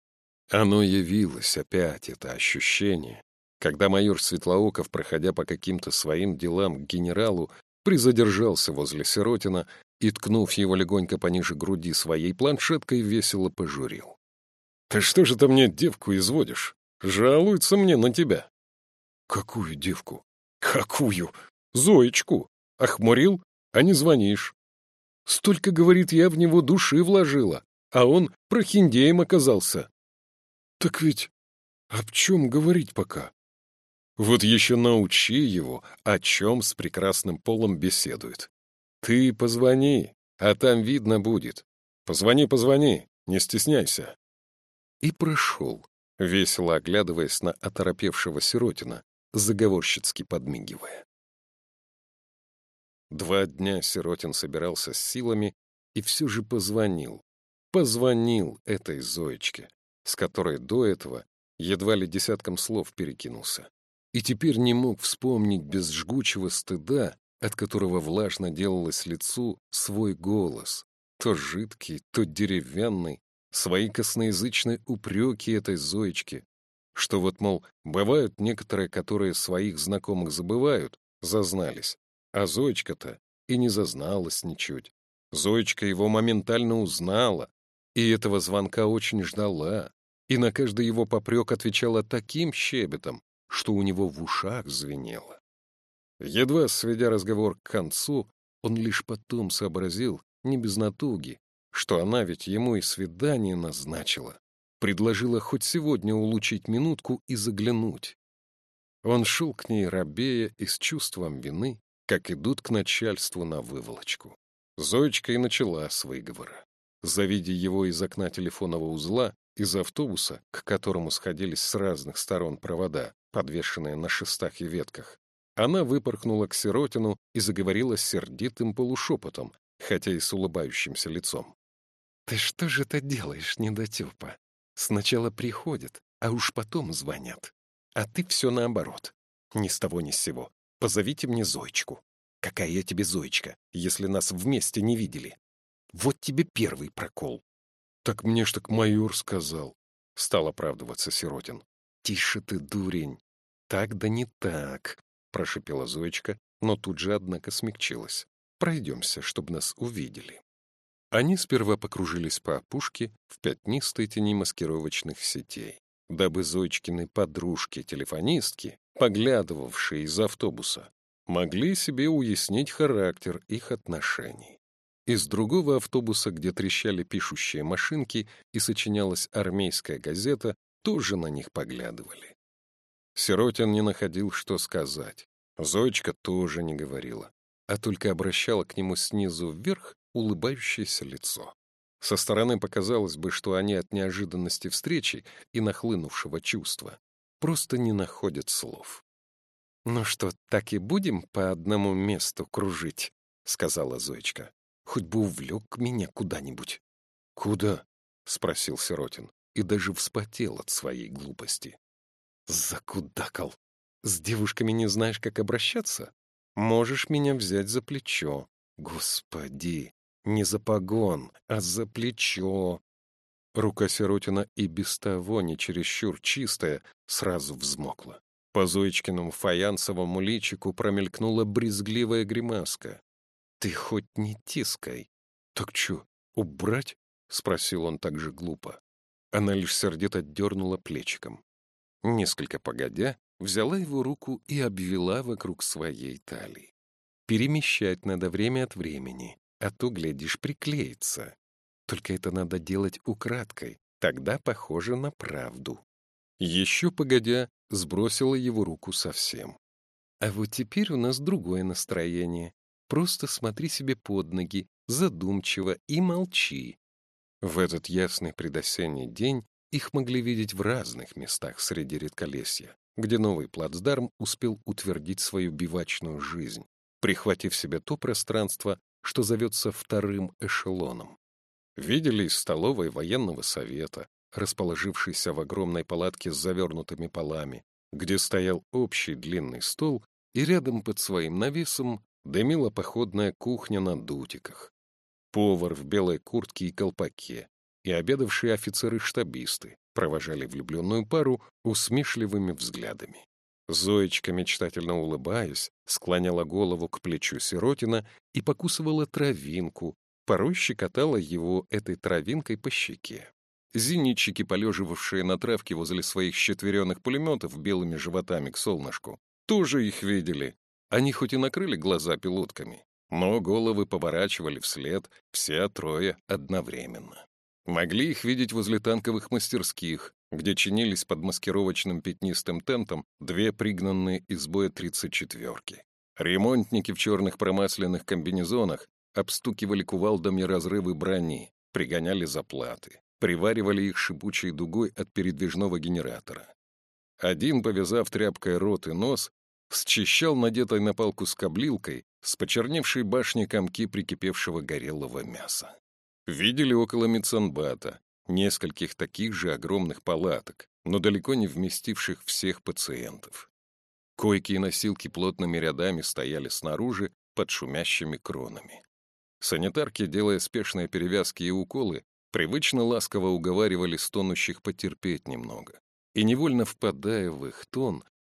Speaker 1: Оно явилось опять, это ощущение, когда майор Светлооков, проходя по каким-то своим делам к генералу, призадержался возле Сиротина и, ткнув его легонько пониже груди своей планшеткой, весело пожурил. «Ты что же ты мне девку изводишь? Жалуется мне на тебя». «Какую девку?» «Какую? Зоечку. Охмурил, а не звонишь. Столько, говорит, я в него души вложила, а он прохиндеем оказался». «Так ведь об чем говорить пока?» «Вот еще научи его, о чем с прекрасным полом беседует. Ты позвони, а там видно будет. Позвони, не стесняйся». И прошел, весело оглядываясь на оторопевшего Сиротина, заговорщицки подмигивая. 2 дня Сиротин собирался с силами и все же позвонил. Позвонил этой Зоечке, с которой до этого едва ли десятком слов перекинулся. И теперь не мог вспомнить без жгучего стыда, от которого влажно делалось лицу, свой голос, то жидкий, то деревянный, свои косноязычные упреки этой Зоечке, что вот, мол, бывают некоторые, которые своих знакомых забывают, зазнались. А Зоечка-то и не зазналась ничуть. Зоечка его моментально узнала, и этого звонка очень ждала, и на каждый его попрек отвечала таким щебетом, что у него в ушах звенело. Едва сведя разговор к концу, он лишь потом сообразил, не без натуги, что она ведь ему и свидание назначила, предложила хоть сегодня улучшить минутку и заглянуть. Он шел к ней робея и с чувством вины, как идут к начальству на выволочку. Зоечка и начала с выговора. Завидя его из окна телефонного узла, из автобуса, к которому сходились с разных сторон провода, подвешенные на шестах и ветках, она выпорхнула к Сиротину и заговорила сердитым полушепотом, хотя и с улыбающимся лицом. «Ты что же это делаешь, недотёпа? Сначала приходят, а уж потом звонят. А ты все наоборот. Ни с того ни с сего. Позовите мне Зоечку. Какая я тебе Зоечка, если нас вместе не видели? Вот тебе первый прокол». «Так мне ж так майор сказал», — стал оправдываться Сиротин. «Тише ты, дурень. Так да не так», — прошипела Зоечка, но тут же, однако, смягчилась. «Пройдемся, чтобы нас увидели». Они сперва покружились по опушке в пятнистой тени маскировочных сетей, дабы Зоечкины подружки-телефонистки, поглядывавшие из автобуса, могли себе уяснить характер их отношений. Из другого автобуса, где трещали пишущие машинки и сочинялась армейская газета, тоже на них поглядывали. Сиротин не находил, что сказать. Зоечка тоже не говорила, а только обращала к нему снизу вверх улыбающееся лицо. Со стороны показалось бы, что они от неожиданности встречи и нахлынувшего чувства просто не находят слов. «Ну что, так и будем по одному месту кружить?» — сказала Зоечка. «Хоть бы увлек меня куда-нибудь». «Куда?» — спросил Сиротин и даже вспотел от своей глупости. «Закудакал. С девушками не знаешь, как обращаться? Можешь меня взять за плечо. Господи, не за погон, а за плечо». Рука Сиротина и без того не чересчур чистая сразу взмокла. По Зоечкиному фаянсовому личику промелькнула брезгливая гримаска. «Ты хоть не тискай». «Так чё, убрать?» — спросил он так же глупо. Она лишь сердито дернула плечиком. Несколько погодя, взяла его руку и обвела вокруг своей талии. «Перемещать надо время от времени, а то, глядишь, приклеится. Только это надо делать украдкой, тогда похоже на правду». Еще погодя, сбросила его руку совсем. «А вот теперь у нас другое настроение. Просто смотри себе под ноги, задумчиво и молчи». В этот ясный предосенний день их могли видеть в разных местах среди редколесья, где новый плацдарм успел утвердить свою бивачную жизнь, прихватив себе то пространство, что зовется вторым эшелоном. Видели из столовой военного совета, расположившейся в огромной палатке с завернутыми полами, где стоял общий длинный стол, и рядом под своим навесом дымила походная кухня на дутиках. Повар в белой куртке и колпаке и обедавшие офицеры-штабисты провожали влюбленную пару усмешливыми взглядами. Зоечка, мечтательно улыбаясь, склоняла голову к плечу Сиротина и покусывала травинку, порой щекотала его этой травинкой по щеке. Зенитчики, полеживавшие на травке возле своих щетверенных пулеметов белыми животами к солнышку, тоже их видели. Они хоть и накрыли глаза пилотками, но головы поворачивали вслед все трое одновременно. Могли их видеть возле танковых мастерских, где чинились под маскировочным пятнистым тентом две пригнанные из боя 34-ки. Ремонтники в черных промасленных комбинезонах обстукивали кувалдами разрывы брони, пригоняли заплаты, приваривали их шипучей дугой от передвижного генератора. Один, повязав тряпкой рот и нос, счищал надетой на палку скоблилкой с почерневшей башни комки прикипевшего горелого мяса. Видели около медсанбата нескольких таких же огромных палаток, но далеко не вместивших всех пациентов. Койки и носилки плотными рядами стояли снаружи под шумящими кронами. Санитарки, делая спешные перевязки и уколы, привычно ласково уговаривали стонущих потерпеть немного. И невольно впадая в их тон,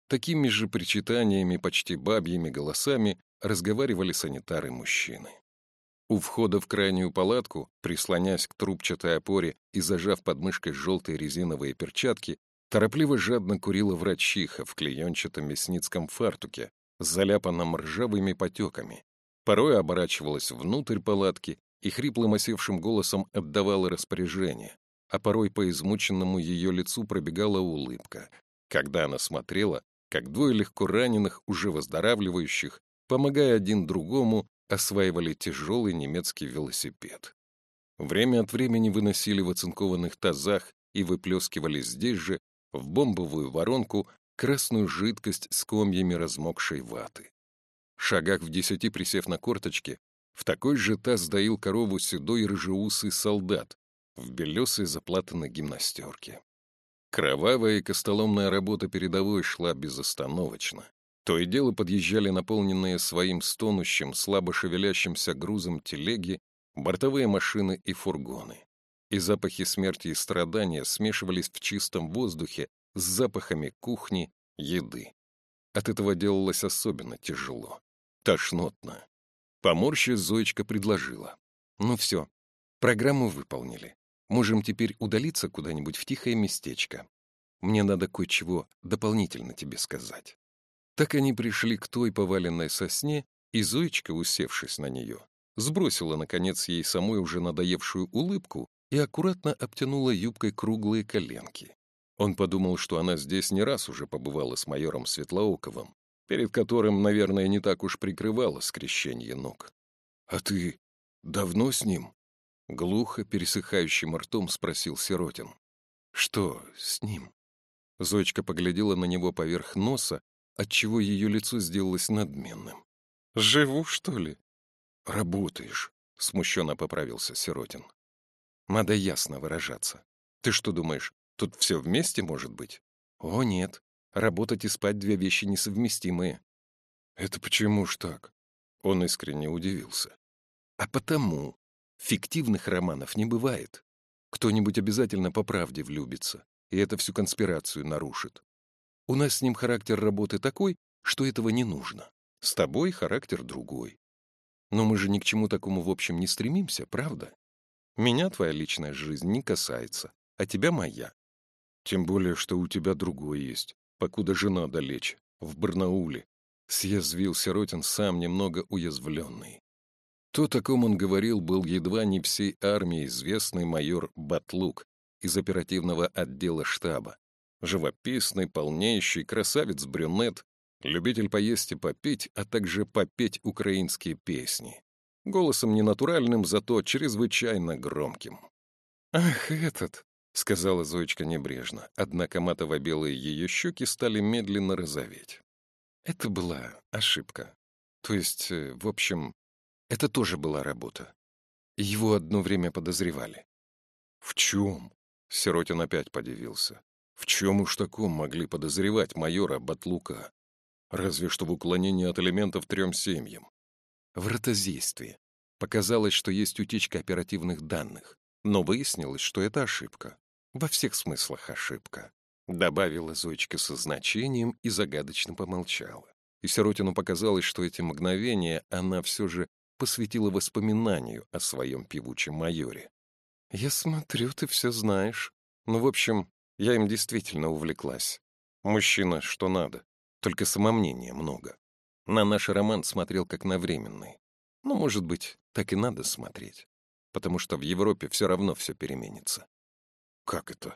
Speaker 1: Такими же причитаниями, почти бабьими голосами разговаривали санитары-мужчины. У входа в крайнюю палатку, прислонясь к трубчатой опоре и зажав под мышкой желтые резиновые перчатки, торопливо жадно курила врачиха в клеенчатом мясницком фартуке с заляпанным ржавыми потеками. Порой оборачивалась внутрь палатки и хриплым осевшим голосом отдавала распоряжение, а порой по измученному ее лицу пробегала улыбка, когда она смотрела, как двое легко раненых, уже выздоравливающих, помогая один другому, осваивали тяжелый немецкий велосипед. Время от времени выносили в оцинкованных тазах и выплескивали здесь же, в бомбовую воронку, красную жидкость с комьями размокшей ваты. В шагах в 10 присев на корточки, в такой же таз доил корову седой рыжеусый солдат в белесой заплатанной гимнастерке. Кровавая и костоломная работа передовой шла безостановочно. То и дело подъезжали наполненные своим стонущим, слабо шевелящимся грузом телеги, бортовые машины и фургоны. И запахи смерти и страдания смешивались в чистом воздухе с запахами кухни, еды. От этого делалось особенно тяжело, тошнотно. Поморщив, Зоечка предложила. «Ну все, программу выполнили. Можем теперь удалиться куда-нибудь в тихое местечко. Мне надо кое-чего дополнительно тебе сказать». Так они пришли к той поваленной сосне, и Зоечка, усевшись на нее, сбросила, наконец, ей самой уже надоевшую улыбку и аккуратно обтянула юбкой круглые коленки. Он подумал, что она здесь не раз уже побывала с майором Светлооковым, перед которым, наверное, не так уж прикрывала скрещение ног. «А ты давно с ним?» — глухо, пересыхающим ртом спросил Сиротин. «Что с ним?» Зоечка поглядела на него поверх носа, отчего ее лицо сделалось надменным. «Живу, что ли?» «Работаешь», — смущенно поправился Сиротин. «Надо ясно выражаться. Ты что думаешь, тут все вместе может быть?» «О, нет. Работать и спать — две вещи несовместимые». «Это почему ж так?» Он искренне удивился. «А потому. Фиктивных романов не бывает. Кто-нибудь обязательно по правде влюбится, и это всю конспирацию нарушит. У нас с ним характер работы такой, что этого не нужно. С тобой характер другой. Но мы же ни к чему такому в общем не стремимся, правда? Меня твоя личная жизнь не касается, а тебя моя. Тем более, что у тебя другой есть, покуда жена долечь, в Барнауле. Съязвил Сиротин, сам немного уязвленный. То, о ком он говорил, был едва не всей армии известный майор Батлук из оперативного отдела штаба. Живописный, полнейший, красавец-брюнет, любитель поесть и попить, а также попеть украинские песни. Голосом ненатуральным, зато чрезвычайно громким. «Ах, этот!» — сказала Зоечка небрежно, однако матово-белые ее щеки стали медленно розоветь. Это была ошибка. То есть, в общем, это тоже была работа. Его одно время подозревали. «В чем?» — Сиротин опять подивился. В чем уж таком могли подозревать майора Батлука? Разве что в уклонении от элементов 3 семьям. В ротозействе. Показалось, что есть утечка оперативных данных, но выяснилось, что это ошибка. Во всех смыслах ошибка. Добавила Зоечка со значением и загадочно помолчала. И Сиротину показалось, что эти мгновения она все же посвятила воспоминанию о своем певучем майоре. «Я смотрю, ты все знаешь. Ну, в общем, я им действительно увлеклась. Мужчина, что надо. Только самомнения много. На наш роман смотрел как на временный. Но, может быть, так и надо смотреть. Потому что в Европе все равно все переменится». «Как это?»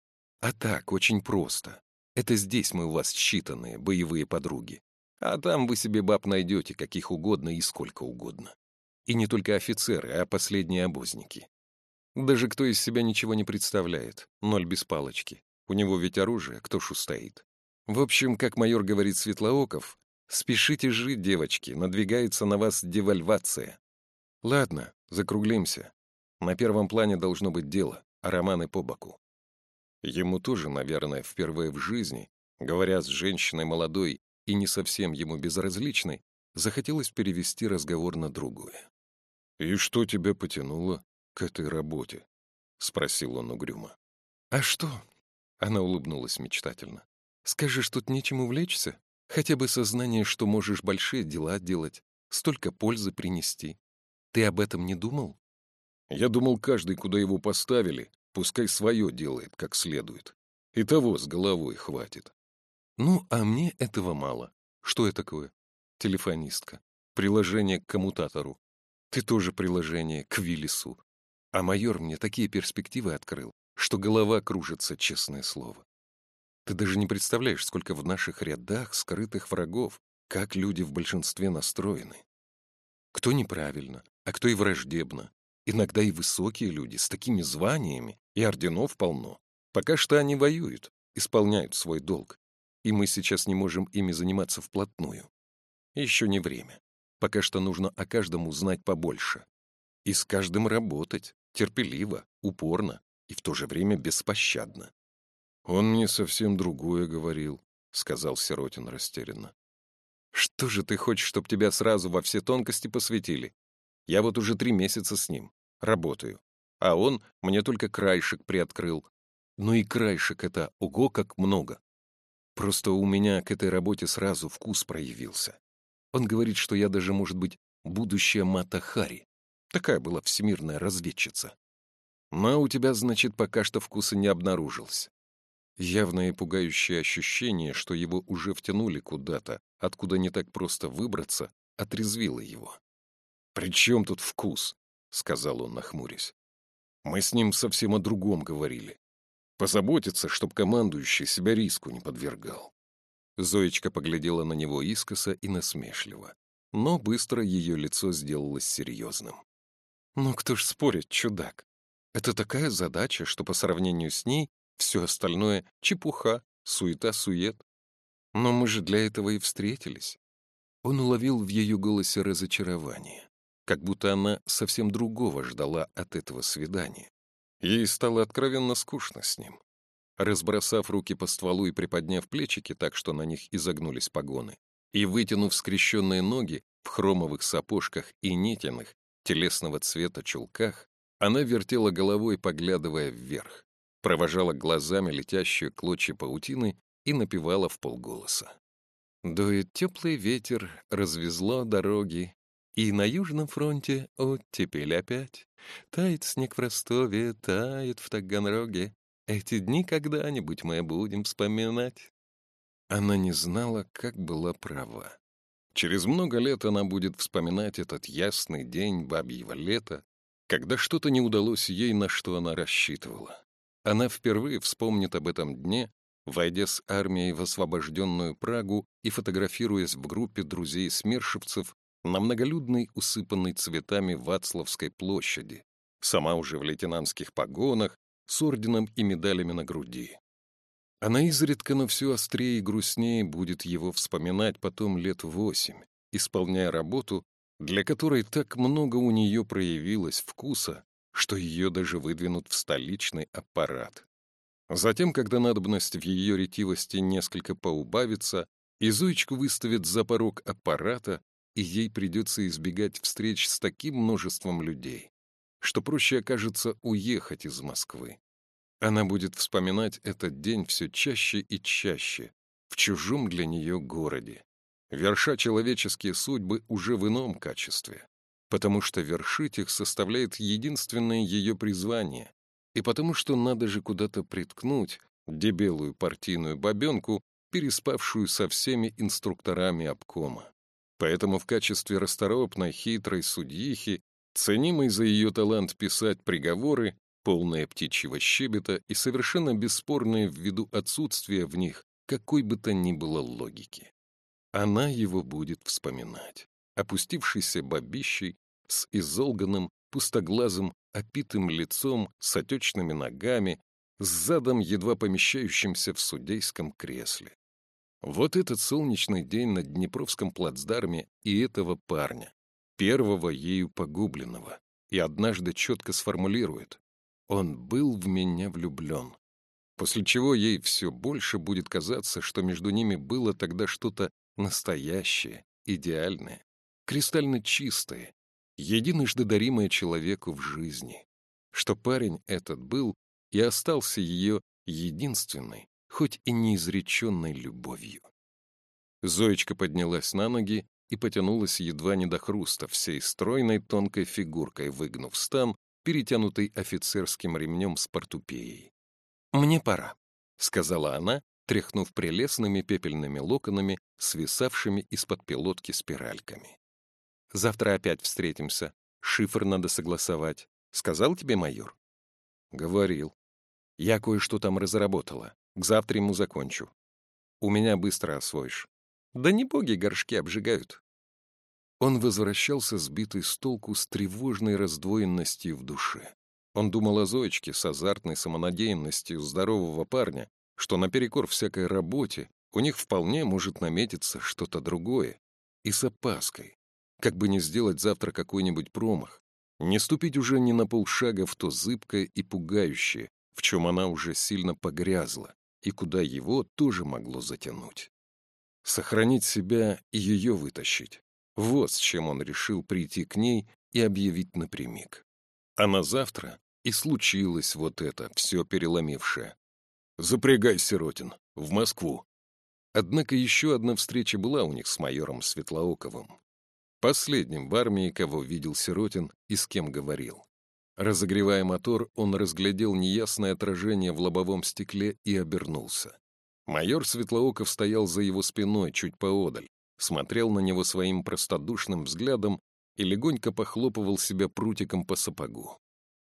Speaker 1: «А так, очень просто. Это здесь мы у вас считанные, боевые подруги. А там вы себе баб найдете, каких угодно и сколько угодно. И не только офицеры, а последние обозники. Даже кто из себя ничего не представляет, ноль без палочки. У него ведь оружие, кто ж устоит. В общем, как майор говорит Светлооков, спешите жить, девочки, надвигается на вас девальвация. Ладно, закруглимся. На первом плане должно быть дело, а романы по боку. Ему тоже, наверное, впервые в жизни, говоря с женщиной молодой и не совсем ему безразличной, захотелось перевести разговор на другое. «И что тебя потянуло к этой работе?» — спросил он угрюмо. «А что?» — она улыбнулась мечтательно. Скажешь, тут нечем увлечься? Хотя бы сознание, что можешь большие дела делать, столько пользы принести. Ты об этом не думал? Я думал, каждый, куда его поставили, пускай свое делает как следует. И того с головой хватит. Ну, а мне этого мало. Что я такое? Телефонистка. Приложение к коммутатору. Ты тоже приложение к Виллису. А майор мне такие перспективы открыл, что голова кружится, честное слово. Ты даже не представляешь, сколько в наших рядах скрытых врагов, как люди в большинстве настроены. Кто неправильно, а кто и враждебно. Иногда и высокие люди с такими званиями, и орденов полно. Пока что они воюют, исполняют свой долг. И мы сейчас не можем ими заниматься вплотную. Еще не время. Пока что нужно о каждом узнать побольше. И с каждым работать, терпеливо, упорно и в то же время беспощадно. «Он мне совсем другое говорил», — сказал Сиротин растерянно. «Что же ты хочешь, чтобы тебя сразу во все тонкости посвятили? Я вот уже 3 месяца с ним, работаю, а он мне только краешек приоткрыл. Ну и краешек это, ого, как много. Просто у меня к этой работе сразу вкус проявился. Он говорит, что я даже, может быть, будущая Мата Хари. Такая была всемирная разведчица. Но у тебя, значит, пока что вкуса не обнаружилось». Явное и пугающее ощущение, что его уже втянули куда-то, откуда не так просто выбраться, отрезвило его. «При чем тут вкус?» — сказал он, нахмурясь. «Мы с ним совсем о другом говорили. Позаботиться, чтоб командующий себя риску не подвергал». Зоечка поглядела на него искоса и насмешливо, но быстро ее лицо сделалось серьезным. «Ну кто ж спорит, чудак? Это такая задача, что по сравнению с ней все остальное — чепуха, суета-сует. Но мы же для этого и встретились». Он уловил в ее голосе разочарование, как будто она совсем другого ждала от этого свидания. Ей стало откровенно скучно с ним. Разбросав руки по стволу и приподняв плечики так, что на них изогнулись погоны, и вытянув скрещенные ноги в хромовых сапожках и нитяных, телесного цвета чулках, она вертела головой, поглядывая вверх, провожала глазами летящие клочья паутины и напевала вполголоса. Дует теплый ветер, развезло дороги, и на Южном фронте оттепель опять. Тает снег в Ростове, тает в Таганроге. Эти дни когда-нибудь мы будем вспоминать. Она не знала, как была права. Через много лет она будет вспоминать этот ясный день бабьего лета, когда что-то не удалось ей, на что она рассчитывала. Она впервые вспомнит об этом дне, войдя с армией в освобожденную Прагу и фотографируясь в группе друзей-смершевцев на многолюдной, усыпанной цветами Вацлавской площади, сама уже в лейтенантских погонах, с орденом и медалями на груди. Она изредка, но все острее и грустнее будет его вспоминать потом 8 лет, исполняя работу, для которой так много у нее проявилось вкуса, что ее даже выдвинут в столичный аппарат. Затем, когда надобность в ее ретивости несколько поубавится, и Зоечку выставят за порог аппарата, и ей придется избегать встреч с таким множеством людей, что проще окажется уехать из Москвы. Она будет вспоминать этот день все чаще и чаще, в чужом для нее городе, верша человеческие судьбы уже в ином качестве, потому что вершить их составляет единственное ее призвание, и потому что надо же куда-то приткнуть дебелую партийную бабенку, переспавшую со всеми инструкторами обкома. Поэтому в качестве расторопной, хитрой судьихи, ценимой за ее талант писать приговоры, полные птичьего щебета и совершенно бесспорные ввиду отсутствия в них какой бы то ни было логики. Она его будет вспоминать, опустившейся бабищей, с изолганным, пустоглазым, опитым лицом, с отечными ногами, с задом, едва помещающимся в судейском кресле. Вот этот солнечный день на Днепровском плацдарме и этого парня, первого ею погубленного, и однажды четко сформулирует: «Он был в меня влюблен». После чего ей все больше будет казаться, что между ними было тогда что-то настоящее, идеальное, кристально чистое, единожды даримое человеку в жизни, что парень этот был и остался ее единственной, хоть и неизреченной любовью. Зоечка поднялась на ноги и потянулась едва не до хруста, всей стройной тонкой фигуркой, выгнув стан, перетянутый офицерским ремнем с портупеей. «Мне пора», — сказала она, тряхнув прелестными пепельными локонами, свисавшими из-под пилотки спиральками. «Завтра опять встретимся. Шифр надо согласовать. Сказал тебе майор?» «Говорил. Я кое-что там разработала. К завтра ему закончу. У меня быстро освоишь». «Да не боги горшки обжигают». Он возвращался сбитый с толку с тревожной раздвоенностью в душе. Он думал о Зоечке с азартной самонадеянностью здорового парня, что наперекор всякой работе у них вполне может наметиться что-то другое, и с опаской, как бы не сделать завтра какой-нибудь промах, не ступить уже ни на полшага в то зыбкое и пугающее, в чем она уже сильно погрязла, и куда его тоже могло затянуть. Сохранить себя и ее вытащить. Вот с чем он решил прийти к ней и объявить напрямик. А на завтра и случилось вот это, все переломившее. «Запрягай, Сиротин, в Москву». Однако еще одна встреча была у них с майором Светлооковым. Последним в армии, кого видел Сиротин и с кем говорил. Разогревая мотор, он разглядел неясное отражение в лобовом стекле и обернулся. Майор Светлооков стоял за его спиной чуть поодаль, смотрел на него своим простодушным взглядом и легонько похлопывал себя прутиком по сапогу.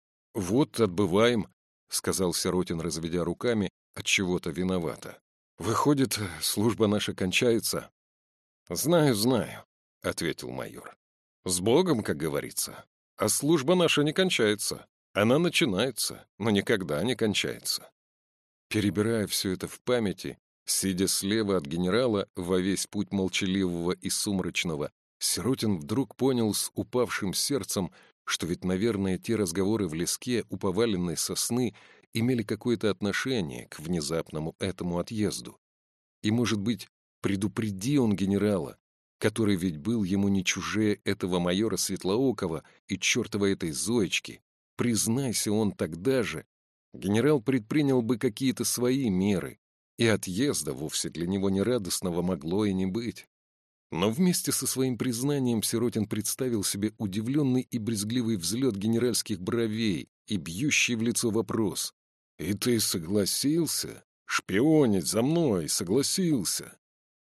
Speaker 1: «Вот, отбываем», — сказал Сиротин, разведя руками, отчего-то виновато. «Выходит, служба наша кончается?» «Знаю, знаю», — ответил майор. «С Богом, как говорится. А служба наша не кончается. Она начинается, но никогда не кончается». Перебирая все это в памяти, сидя слева от генерала во весь путь молчаливого и сумрачного, Сиротин вдруг понял с упавшим сердцем, что ведь, наверное, те разговоры в леске у поваленной сосны имели какое-то отношение к внезапному этому отъезду. И, может быть, предупреди он генерала, который ведь был ему не чужее этого майора Светлоокова и чертова этой Зоечки, признайся он тогда же, генерал предпринял бы какие-то свои меры, и отъезда вовсе для него нерадостного могло и не быть. Но вместе со своим признанием Сиротин представил себе удивленный и брезгливый взлет генеральских бровей и бьющий в лицо вопрос. «И ты согласился? Шпионить за мной согласился?»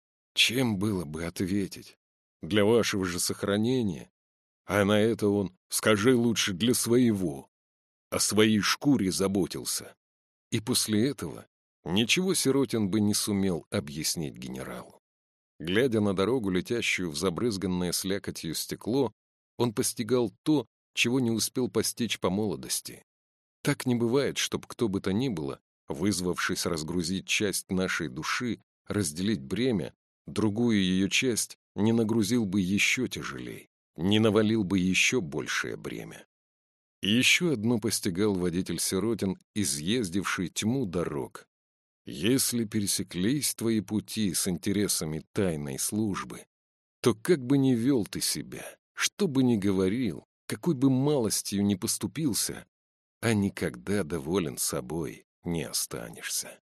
Speaker 1: Чем было бы ответить? Для вашего же сохранения? А на это он, скажи лучше, для своего. О своей шкуре заботился. И после этого ничего Сиротин бы не сумел объяснить генералу. Глядя на дорогу, летящую в забрызганное слякотью стекло, он постигал то, чего не успел постичь по молодости. Так не бывает, чтоб кто бы то ни было, вызвавшись разгрузить часть нашей души, разделить бремя, другую ее часть не нагрузил бы еще тяжелей, не навалил бы еще большее бремя. И еще одно постигал водитель Сиротин, изъездивший тьму дорог. Если пересеклись твои пути с интересами тайной службы, то как бы ни вел ты себя, что бы ни говорил, какой бы малостью ни поступился, а никогда доволен собой не останешься.